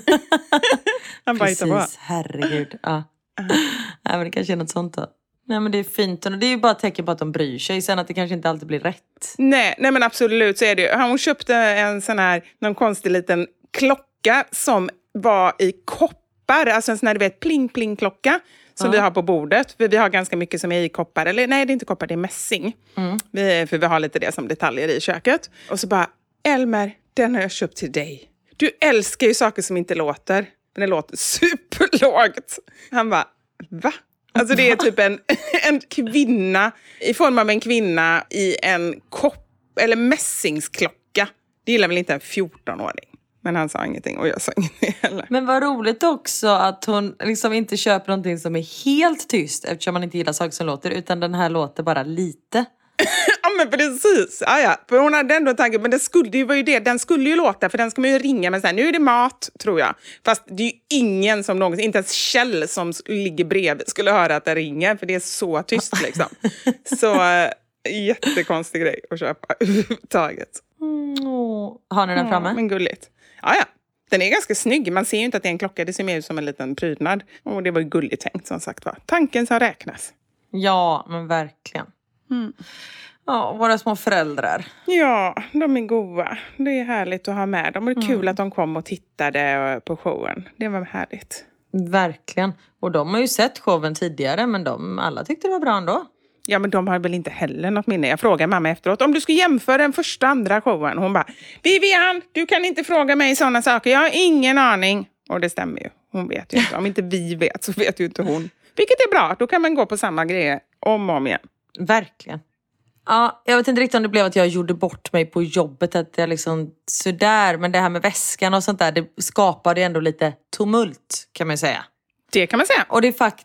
Han bara precis, på. Herregud. Ja. Nej, men det kanske är något sånt då. Nej, men det är fint. Och det är ju bara ett tecken på att de bryr sig. Sen att det kanske inte alltid blir rätt. Nej, nej men absolut så är det ju. Hon köpte en sån här, någon konstig liten klocka som var i koppar. Alltså en sån här, du vet, pling-pling-klocka. Som ja. vi har på bordet. För vi har ganska mycket som är i koppar. Eller nej, det är inte koppar, det är mässing. Mm. Vi, för vi har lite det som detaljer i köket. Och så bara, Elmer, den har jag köpt till dig. Du älskar ju saker som inte låter. Men det låter superlågt. Han bara, va? Alltså det är typ en, en kvinna. I form av en kvinna i en kopp. Eller mässingsklocka. Det gillar väl inte en fjorton-åring. Men han sa ingenting och jag sa ingenting heller. Men vad roligt också att hon liksom inte köper någonting som är helt tyst. Eftersom man inte gillar saker som låter. Utan den här låter bara lite. Ja men precis. Ja, ja. För hon hade ändå en tanke. Men det skulle, det var ju det. Den skulle ju låta. För den ska man ju ringa. Men så här, nu är det mat tror jag. Fast det är ju ingen som någonsin. Inte ens Kjell som ligger bredvid skulle höra att det ringer. För det är så tyst liksom. Så äh, jättekonstig grej att köpa överhuvudtaget. Mm, åh. Har ni den ja, framme? Men gulligt. Ja, ja. Den är ganska snygg. Man ser ju inte att det är en klocka. Det ser mer ut som en liten prydnad. Och det var ju gulligt tänkt som sagt var. Tanken som räknas. Ja, men verkligen. Mm. Ja, våra små föräldrar. Ja, de är goda. Det är härligt att ha med dem. Och det är kul mm. att de kom och tittade på showen. Det var härligt. Verkligen. Och de har ju sett showen tidigare. Men de alla tyckte det var bra ändå. Ja, men de har väl inte heller något minne. Jag frågar mamma efteråt. Om du ska jämföra den första andra showen. Hon bara, Vivian, du kan inte fråga mig sådana saker. Jag har ingen aning. Och det stämmer ju. Hon vet ju inte. Om inte vi vet så vet ju inte hon. Vilket är bra. Då kan man gå på samma grejer om och om igen. Verkligen. Ja, jag vet inte riktigt om det blev att jag gjorde bort mig på jobbet. Att jag liksom sådär. Men det här med väskan och sånt där. Det skapade ändå lite tumult kan man säga. Det kan man säga. Och det är faktiskt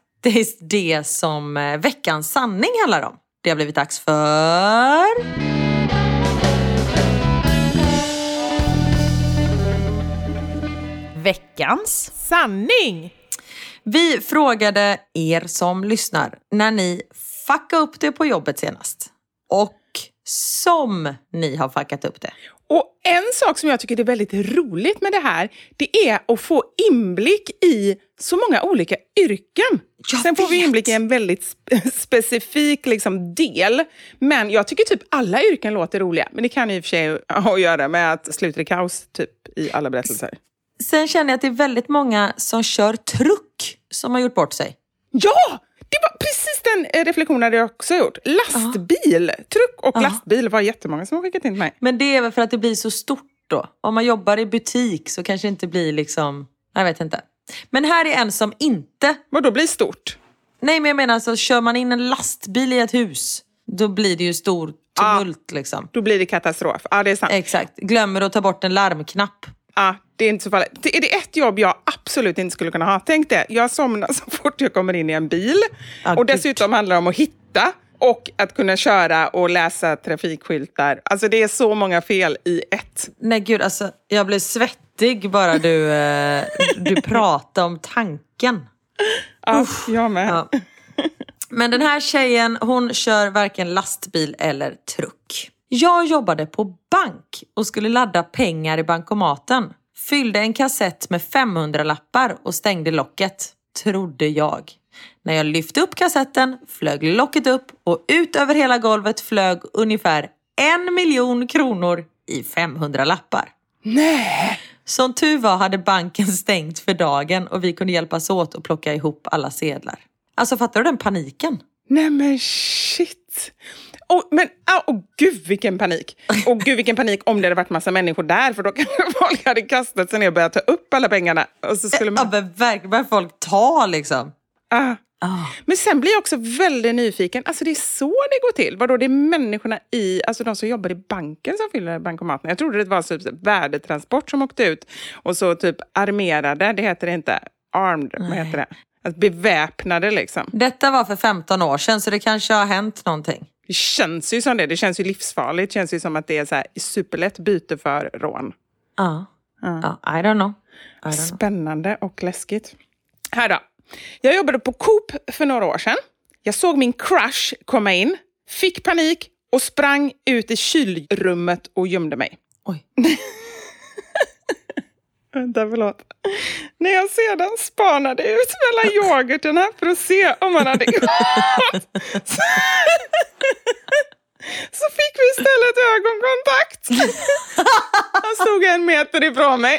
det som veckans sanning handlar om. Det har blivit dags för... Veckans sanning! Vi frågade er som lyssnar när ni fuckade upp det på jobbet senast. Och som ni har fuckat upp det. Och en sak som jag tycker är väldigt roligt med det här, det är att få inblick i så många olika yrken. Jag Sen får vi vet. inblick i en väldigt spe- specifik liksom, del. Men jag tycker typ alla yrken låter roliga. Men det kan i och för sig ha att göra med att sluta i kaos typ i alla berättelser. Sen känner jag att det är väldigt många som kör truck som har gjort bort sig. Ja! Det var precis den eh, reflektionen jag också gjort. Lastbil. Truck och Aha. lastbil var jättemånga som har skickat in till mig. Men det är väl för att det blir så stort då. Om man jobbar i butik så kanske det inte blir liksom... Jag vet inte. Men här är en som inte... Vad då blir stort? Nej, men jag menar alltså, kör man in en lastbil i ett hus, då blir det ju stor tumult liksom. Då blir det katastrof. Ja, det är sant. Exakt. Glömmer att ta bort en larmknapp. Ja, det är inte så farligt. Det är det ett jobb jag absolut inte skulle kunna ha. Tänk det, jag somnar så fort jag kommer in i en bil. Ja, och gud. dessutom handlar det om att hitta och att kunna köra och läsa trafikskyltar. Alltså det är så många fel i ett. Nej gud, alltså jag blev svettig bara du, eh, du pratade om tanken. Ja, jag med. Ja. Men den här tjejen, hon kör varken lastbil eller truck. Jag jobbade på bank och skulle ladda pengar i bankomaten. Fyllde en kassett med femhundra-lappar och stängde locket, trodde jag. När jag lyfte upp kassetten flög locket upp och ut över hela golvet flög ungefär en miljon kronor i femhundra-lappar. Nej! Som tur var hade banken stängt för dagen och vi kunde hjälpas åt att plocka ihop alla sedlar. Alltså fattar du den paniken? Nej men shit. Oh, men oh, oh, gud vilken panik. Och gud vilken panik om det hade varit massa människor där. För då kanske folk hade kastat sig ner och börjat ta upp alla pengarna. Och så skulle man... Ja men verkligen, börjar folk ta liksom. Ah. Ah. Men sen blir jag också väldigt nyfiken. Alltså det är så det går till. Vadå, det är människorna i, alltså de som jobbar i banken som fyller bankomaten. Jag trodde det var typ värdetransport som åkte ut. Och så typ armerade, det heter det inte. Armed, Nej. vad heter det? Alltså beväpnade liksom. Detta var för femton år sedan så det kanske har hänt någonting. Det känns ju som det. Det känns ju livsfarligt. Det känns ju som att det är så här superlätt byte för rån. Ja, Ja. ja, I don't know. I don't know. Spännande och läskigt. Här då. Jag jobbade på Coop för några år sedan. Jag såg min crush komma in, fick panik och sprang ut i kylrummet och gömde mig. Oj. Vänta, förlåt. När jag sedan spanade ut mellan yoghurterna för att se om han hade gått. Så, så fick vi istället ögonkontakt. Han stod en meter ifrån mig.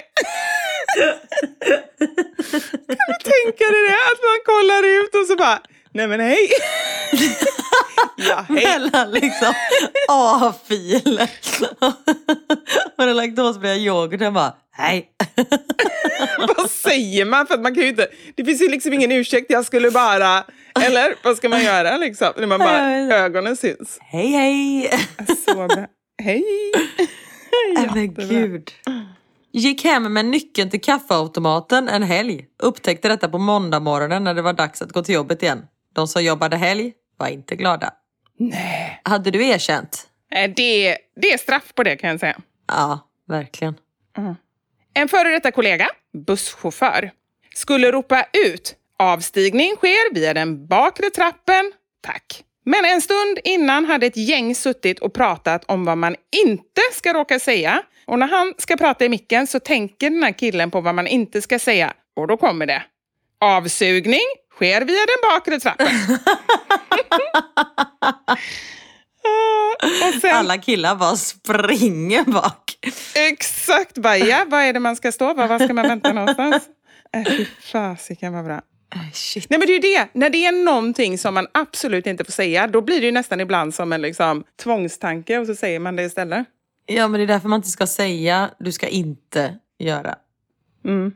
Kan du tänka dig det? Att man kollar ut och så bara, nej men hej. Ja, hej. Mellan liksom A-filer. Och den laktosfria yoghurten bara, hej. Vad säger man? För att man kan ju inte, det finns ju liksom ingen ursäkt. Jag skulle bara, eller vad ska man göra liksom? När man bara, ögonen syns. Hej, hej. Så bra. Hej. Nej, men gud. Gick hem med nyckeln till kaffeautomaten en helg. Upptäckte detta på måndag morgonen när det var dags att gå till jobbet igen. De som jobbade helg var inte glada. Nej. Hade du erkänt? Eh, Det, det är straff på det kan jag säga. Ja, verkligen. Mm. En före detta kollega, busschaufför, skulle ropa ut. Avstigning sker via den bakre trappen. Tack. Men en stund innan hade ett gäng suttit och pratat om vad man inte ska råka säga. Och när han ska prata i micken så tänker den här killen på vad man inte ska säga. Och då kommer det. Avsugning sker via den bakre trappen. Och sen, Alla killar bara springer bak. exakt, bara, ja, vad är det man ska stå? Var, var ska man vänta någonstans? Äh, fy fasiken, vad bra. Äh, shit. Nej men det är ju det, när det är någonting som man absolut inte får säga, då blir det ju nästan ibland som en liksom, tvångstanke och så säger man det istället. Ja, men det är därför man inte ska säga, du ska inte göra. Mm.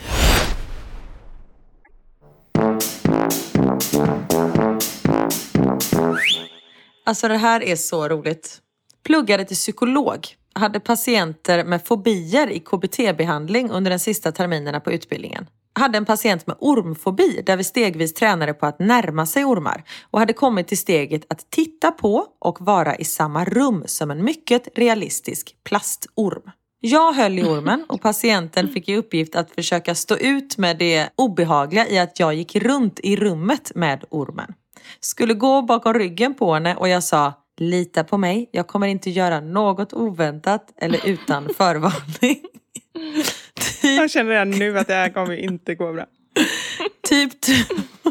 Alltså det här är så roligt. Pluggade till psykolog. Hade patienter med fobier i K B T-behandling under den sista terminerna på utbildningen. Hade en patient med ormfobi där vi stegvis tränade på att närma sig ormar. Och hade kommit till steget att titta på och vara i samma rum som en mycket realistisk plastorm. Jag höll i ormen och patienten fick i uppgift att försöka stå ut med det obehagliga i att jag gick runt i rummet med ormen. Skulle gå bakom ryggen på henne och jag sa, Lita på mig, jag kommer inte göra något oväntat eller utan förvarning. typ... Jag känner redan nu att det här kommer inte gå bra. Typ, t-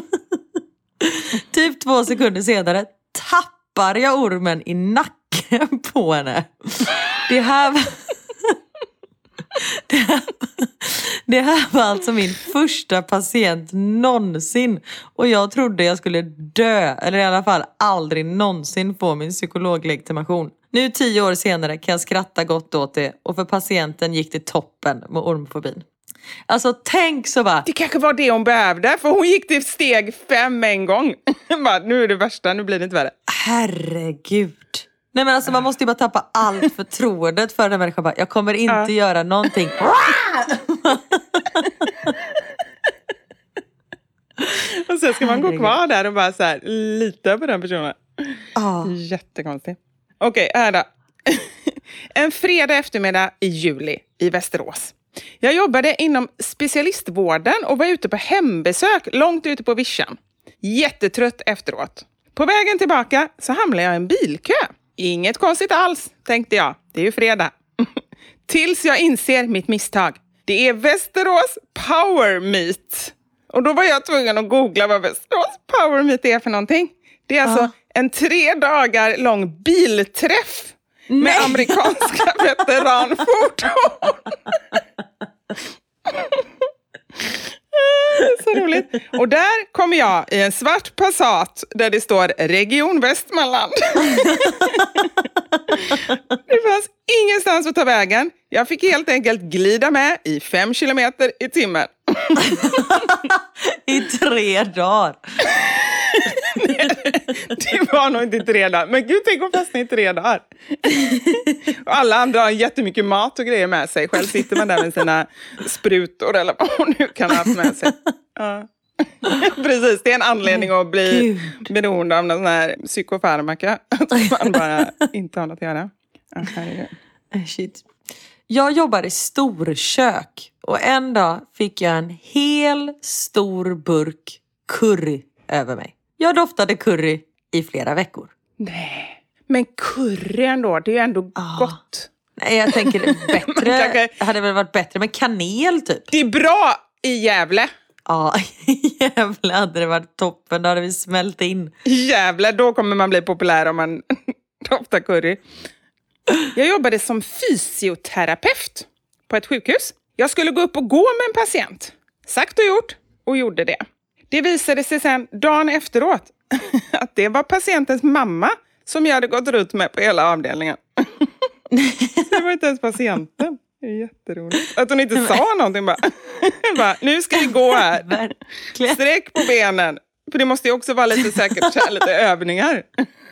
typ två sekunder senare tappar jag ormen i nacken på henne. Det här var... Det här, det här var alltså min första patient någonsin. Och jag trodde jag skulle dö. Eller i alla fall aldrig någonsin få min psykologlegitimation. Nu tio år senare kan jag skratta gott åt det. Och för patienten gick det toppen med ormfobin. Alltså tänk så bara. Det kanske var det hon behövde. För hon gick till steg fem en gång. bara, nu är det värsta, nu blir det inte värre. Herregud. Nej men alltså man måste ju bara tappa allt förtroendet för den människan. Bara, jag kommer inte uh. göra någonting. Och sen ska man gå kvar där och bara så här, lita på den personen. Uh. Jättekonstigt. Okej, okay, här då. En fredag eftermiddag i juli i Västerås. Jag jobbade inom specialistvården och var ute på hembesök långt ute på vischan. Jättetrött efteråt. På vägen tillbaka så hamnade jag i en bilkö. Inget konstigt alls, tänkte jag. Det är ju fredag. Tills jag inser mitt misstag. Det är Västerås Power Meet. Och då var jag tvungen att googla vad Västerås Power Meet är för någonting. Det är alltså uh. en tre dagar lång bilträff med Nej. amerikanska veteranfordon. Så roligt. Och där kommer jag i en svart Passat där det står Region Västmanland. Det fanns ingenstans att ta vägen. Jag fick helt enkelt glida med i fem kilometer i timmen. I tre dagar. Nej, det var nog inte tre dagar. Men gud, tänk om fastna i tre dagar. Och alla andra har jättemycket mat och grejer med sig. Själv sitter man där med sina sprutor eller vad hon nu kan ha haft med sig. Ja. Precis, det är en anledning att bli beroende av någon sån här psykofarmaka. Att man bara inte har något att göra. Ja, shit. Jag jobbar i storkök. Och en dag fick jag en hel stor burk curry över mig. Jag doftade curry i flera veckor. Nej, men curry ändå, det är ju ändå ah. gott. Nej, jag tänker bättre. kanske... hade väl varit bättre med kanel typ. Det är bra i Gävle. Ja, i Gävle hade det varit toppen. Då hade vi smält in. Jävlar, då kommer man bli populär om man doftar curry. Jag jobbade som fysioterapeut på ett sjukhus. Jag skulle gå upp och gå med en patient. Sagt och gjort, och gjorde det. Det visade sig sen dagen efteråt att det var patientens mamma som jag hade gått runt med på hela avdelningen. Det var inte ens patienten. Det är jätteroligt. Att hon inte sa någonting bara. bara. Nu ska vi gå här. Verkligen. Sträck på benen. För det måste ju också vara lite säkert lite övningar.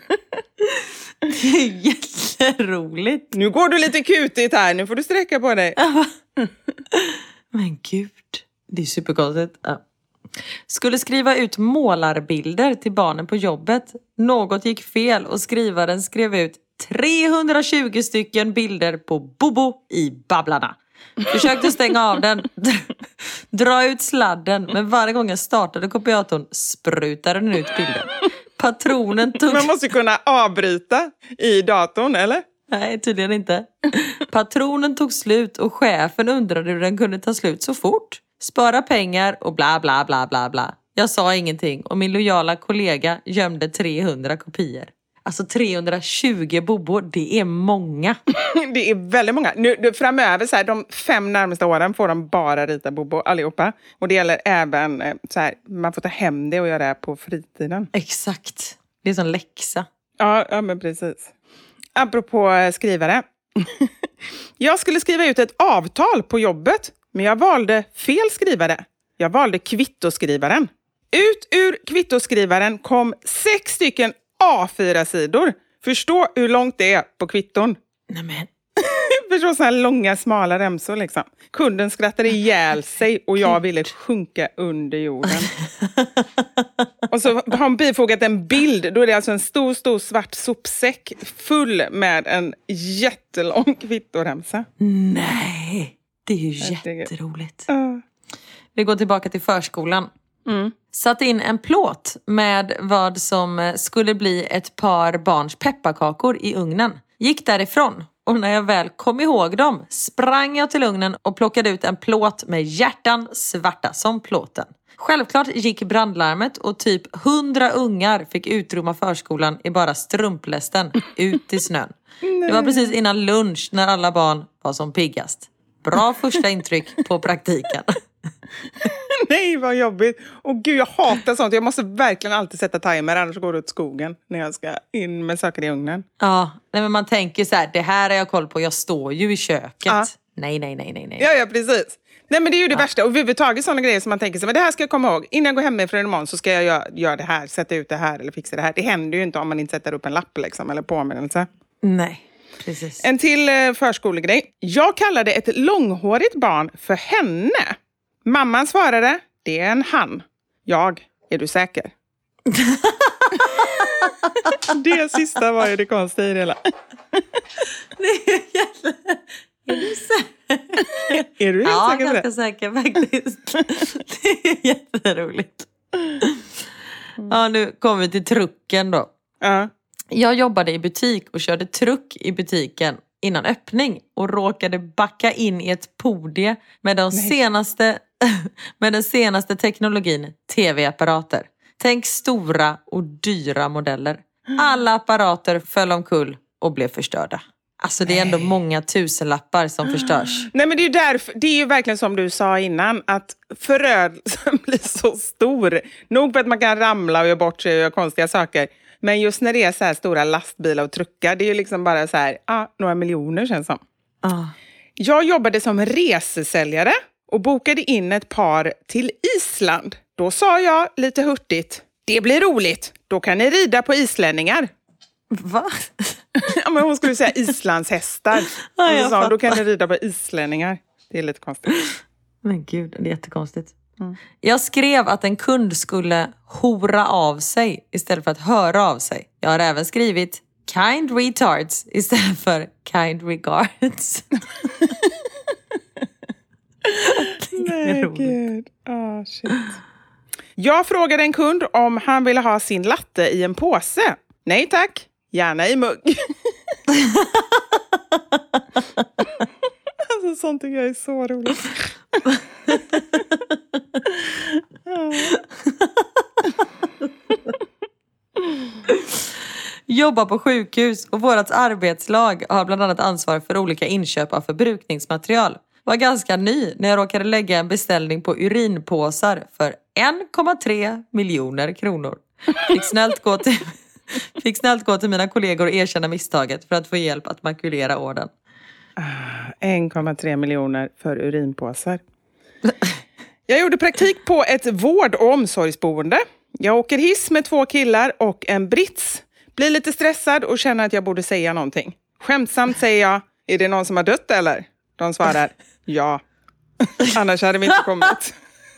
Det är jätteroligt. Nu går du lite kutigt här. Nu får du sträcka på dig. Men gud. Det är superkonstigt. Ja. Skulle skriva ut målarbilder till barnen på jobbet. Något gick fel och skrivaren skrev ut trehundratjugo stycken bilder på Bobo i Babblarna. Försökte stänga av den, dra ut sladden, men varje gång jag startade kopiatorn sprutade den ut bilder. Patronen tog... Man måste kunna avbryta i datorn, eller? Nej, tydligen inte. Patronen tog slut och chefen undrade hur den kunde ta slut så fort. Spara pengar och bla bla bla bla bla. Jag sa ingenting och min lojala kollega gömde trehundra kopior. Alltså trehundratjugo bobor, det är många. Det är väldigt många. Nu, framöver, så här, de fem närmaste åren får de bara rita bobo allihopa. Och det gäller även, så här, man får ta hem det och göra det på fritiden. Exakt. Det är som läxa. Ja, ja men precis. Apropå skrivare. Jag skulle skriva ut ett avtal på jobbet, men jag valde fel skrivare. Jag valde kvittoskrivaren. Ut ur kvittoskrivaren kom sex stycken A fyra sidor. Förstå hur långt det är på kvitton. Nämen. Förstå så här långa, smala remsor liksom. Kunden skrattade ihjäl sig och jag ville sjunka under jorden. Och så har han bifogat en bild. Då är det alltså en stor, stor svart sopsäck full med en jättelång kvittoremsa. Nej, det är ju jätteroligt. Uh. Vi går tillbaka till förskolan. Mm. Satt in en plåt med vad som skulle bli ett par barns pepparkakor i ugnen. Gick därifrån. Och när jag väl kom ihåg dem sprang jag till ugnen och plockade ut en plåt med hjärtan svarta som plåten. Självklart gick brandlarmet och typ hundra ungar fick utrymma förskolan i bara strumplästen ut i snön. Det var precis innan lunch när alla barn var som piggast. Bra första intryck på praktiken. Nej, vad jobbigt. Och gud, jag hatar sånt. Jag måste verkligen alltid sätta timer, annars går det åt skogen när jag ska in med saker i ugnen. Ja, men man tänker så här, det här har jag koll på, jag står ju i köket. Ja. Nej, nej, nej, nej, nej. Ja, ja, precis. Nej, men det är ju det ja. värsta. Och överhuvudtaget sådana grejer som man tänker sig, men det här ska jag komma ihåg. Innan jag går hemifrån imorgon så ska jag göra, göra det här, sätta ut det här eller fixa det här. Det händer ju inte om man inte sätter upp en lapp liksom, eller påminnelse. Nej, precis. En till eh, förskolegrej. Jag kallade ett långhårigt barn för henne. Mamman svarade, det är en han. Jag, är du säker? Det sista var ju det konstiga i det hela. Det är jätte... Är du säker? Är du helt ja, säker på det? Ja, ganska säker faktiskt. Det är jätteroligt. Ja, nu kommer vi till trucken då. Ja. Jag jobbade i butik och körde truck i butiken innan öppning och råkade backa in i ett podie med de senaste med den senaste teknologin, tv-apparater. Tänk stora och dyra modeller. Alla apparater föll omkull och blev förstörda. Alltså det är ändå många tusenlappar som förstörs. Nej, men det är ju därför, det är ju verkligen som du sa innan, att förödelsen blir så stor. Nog för att man kan ramla och göra bort sig och göra konstiga saker. Men just när det är så här stora lastbilar och truckar, det är ju liksom bara så här, ah, några miljoner känns som. Ah. Jag jobbade som resesäljare och bokade in ett par till Island. Då sa jag lite hurtigt, det blir roligt, då kan ni rida på islänningar. Va? Ja, men hon skulle säga Islands hästar. Ja, och så sa, då kan ni rida på islänningar. Det är lite konstigt. Men gud, det är jättekonstigt. Mm. Jag skrev att en kund skulle hora av sig istället för att höra av sig. Jag har även skrivit kind retards istället för kind regards. Nej, gud. Oh, shit. Jag frågade en kund om han ville ha sin latte i en påse. Nej tack, gärna i mugg. Alltså sånt tycker jag är så roligt. Jobbar på sjukhus och vårt arbetslag har bland annat ansvar för olika inköp av förbrukningsmaterial. Var ganska ny när jag råkade lägga en beställning på urinpåsar för en komma tre miljoner kronor. Fick snällt gå till, fick snällt gå till mina kollegor och erkänna misstaget för att få hjälp att makulera orden. en komma tre miljoner för urinpåsar. Jag gjorde praktik på ett vård- och omsorgsboende. Jag åker hiss med två killar och en brits. Blir lite stressad och känner att jag borde säga någonting. Skämtsamt säger jag, är det någon som har dött eller? De svarar, ja. Annars hade vi inte kommit.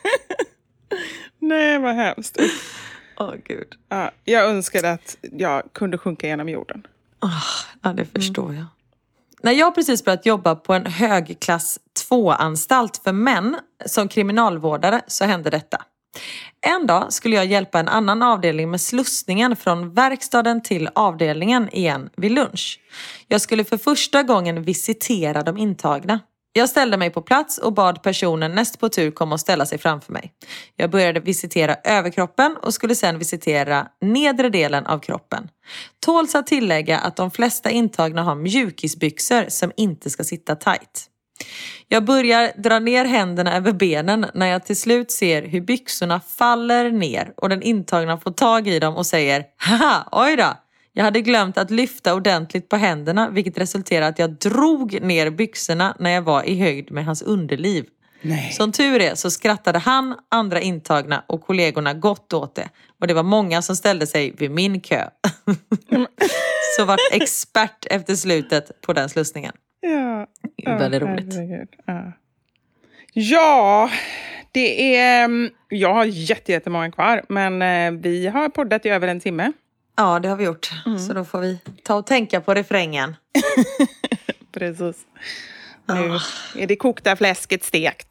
Nej, vad hemskt. Åh, oh, gud. Ja, jag önskade att jag kunde sjunka genom jorden. Oh, ja, det förstår mm. jag. När jag precis börjat jobba på en högklass två-anstalt för män som kriminalvårdare så hände detta. En dag skulle jag hjälpa en annan avdelning med slussningen från verkstaden till avdelningen igen vid lunch. Jag skulle för första gången visitera de intagna. Jag ställde mig på plats och bad personen näst på tur komma och ställa sig framför mig. Jag började visitera överkroppen och skulle sedan visitera nedre delen av kroppen. Tåls att tillägga att de flesta intagna har mjukisbyxor som inte ska sitta tight. Jag börjar dra ner händerna över benen när jag till slut ser hur byxorna faller ner och den intagna får tag i dem och säger haha, oj då! Jag hade glömt att lyfta ordentligt på händerna vilket resulterade att jag drog ner byxorna när jag var i höjd med hans underliv. Nej. Som tur är så skrattade han, andra intagna och kollegorna gott åt det. Och det var många som ställde sig vid min kö. Så var expert efter slutet på den slussningen. Ja, ja, väldigt roligt. Ja. ja, det är... Jag har jätte, jättemånga kvar, men vi har poddat i över en timme. Ja, det har vi gjort. Mm. Så då får vi ta och tänka på refrängen. Precis. Nu oh. är det kokta fläsket stekt.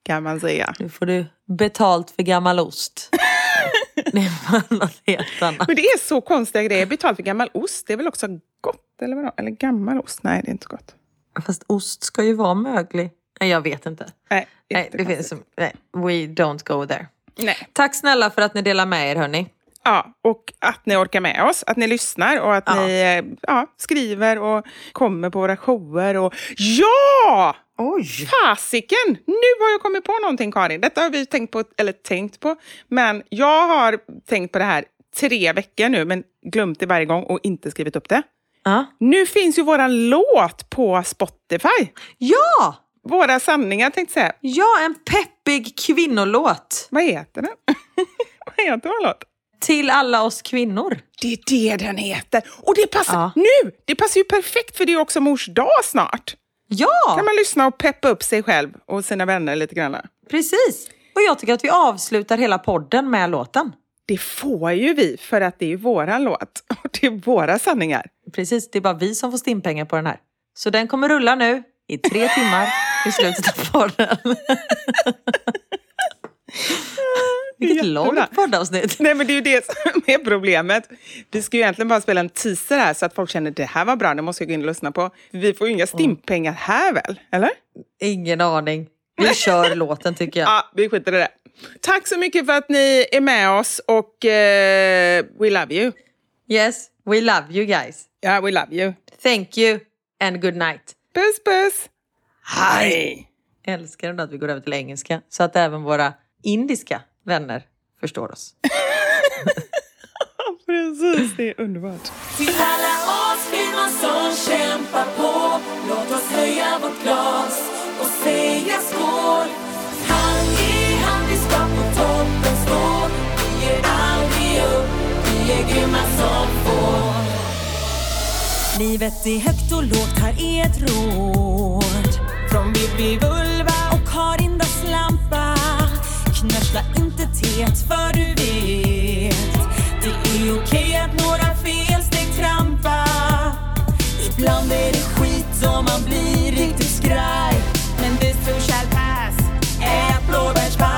kan man säga. Nu får du betalt för gammal ost. Det är något helt annat. Men det är så konstiga grejer. Betalt för gammal ost, det är väl också gott? Eller vadå? Eller gammal ost? Nej, det är inte gott. Fast ost ska ju vara möglig. Nej, jag vet inte. Nej, nej det finns som, nej, we don't go there. Nej. Tack snälla för att ni delar med er, hörni. Ja, och att ni orkar med oss, att ni lyssnar och att ja. ni ja, skriver och kommer på våra shower. Och ja! Oj! Fasiken! Nu har jag kommit på någonting, Karin. Detta har vi tänkt på, eller tänkt på. Men jag har tänkt på det här tre veckor nu, men glömt det varje gång och inte skrivit upp det. Uh. Nu finns ju våran låt på Spotify. Ja! Våra sanningar, tänkte jag säga. Ja, en peppig kvinnolåt. Vad heter den? Vad heter vår låt? Till alla oss kvinnor. Det är det den heter. Och det passar ja. nu! Det passar ju perfekt, för det är också mors dag snart. Ja! Kan man lyssna och peppa upp sig själv och sina vänner lite grann. Precis. Och jag tycker att vi avslutar hela podden med låten. Det får ju vi, för att det är våran låt. Och det är våra sanningar. Precis, det är bara vi som får stimpengar på den här. Så den kommer rulla nu i tre timmar i slutet av podden. Vilket långt poddavsnitt. Nej, men det är ju det som är problemet. Vi ska ju egentligen bara spela en teaser här så att folk känner att det här var bra, det måste jag gå in och lyssna på. Vi får ju inga stimpengar här väl, eller? Ingen aning. Vi kör låten tycker jag. Ja, vi skiter i det. Tack så mycket för att ni är med oss och uh, we love you. Yes, we love you guys. Ja, yeah, we love you. Thank you and good night. Puss, puss. Hej. Jag älskar ändå att vi går över till engelska så att även våra indiska vänner förstår oss. Precis, det är underbart. Till alla oss kvinnor som kämpar på, låt oss höja vårt glas och säga skål. Hand i hand vi ska på toppen stå, vi ger aldrig upp, vi är grymma som får. Livet är högt och lågt, här är ett råd från Bibi Vulva och Karin das lampa. Knörsla inte tet, för du vet det är okej att några felsteg trampa. Ibland är det skit och man blir riktigt skraj, men this too shall pass, ät blåbärspaj.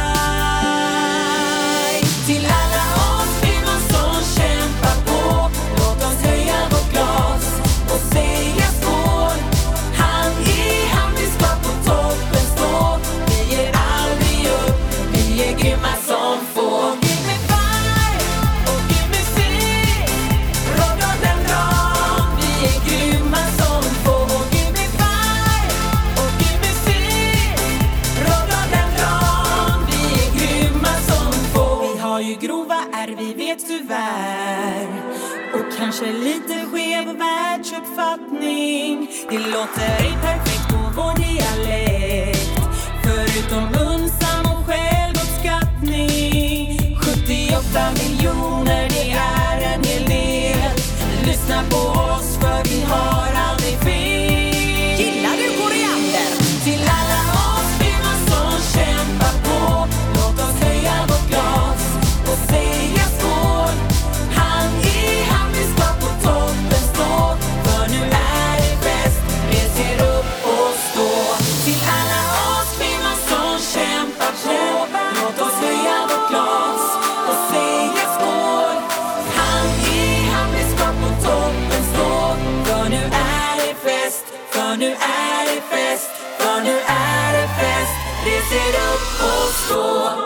Till alla oss kvinnor som kämpar på, låt oss höja vårt glas och säga skål. Hand i hand vi ska på toppen stå, vi ger aldrig upp, vi är grymma som får. Give me fire och give me sing, roddar den ram, vi är grymma som får. Give me fire och give me sing, roddar den ram, vi är grymma som får. Vi har ju grova är, vi vet tyvärr, och kanske lite skev världsuppfattning. Det låter ej perfekt på vår dialekt, förutom unsam och självuppskattning. sjuttioåtta miljoner, det är en hel del. Lyssna på oss för vi har aldrig fel. Gillar du koriander? Till alla oss kvinnor som kämpar på, låt oss höja vårt glas och säga skål. Hand i hand vi ska på toppen stå, för nu är det fest, res er upp och stå. Till alla oss kvinnor som kämpar på, låt oss höja vårt glas och säga skål. Hand i hand vi ska på toppen stå, för nu är det fest, för nu är det fest, för nu är det fest, res er upp och stå.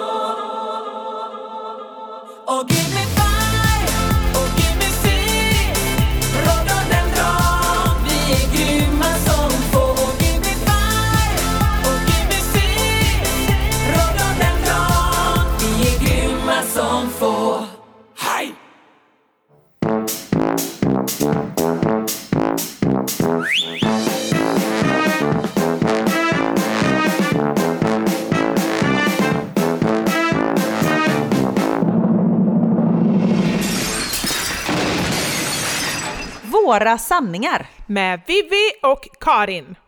Och give me fire och give me sing, roddar den ram, vi är grymma som får. Give me fire och give me sing, roddar den ram, vi är grymma som får. Hej! Våra sanningar med Vivi och Karin.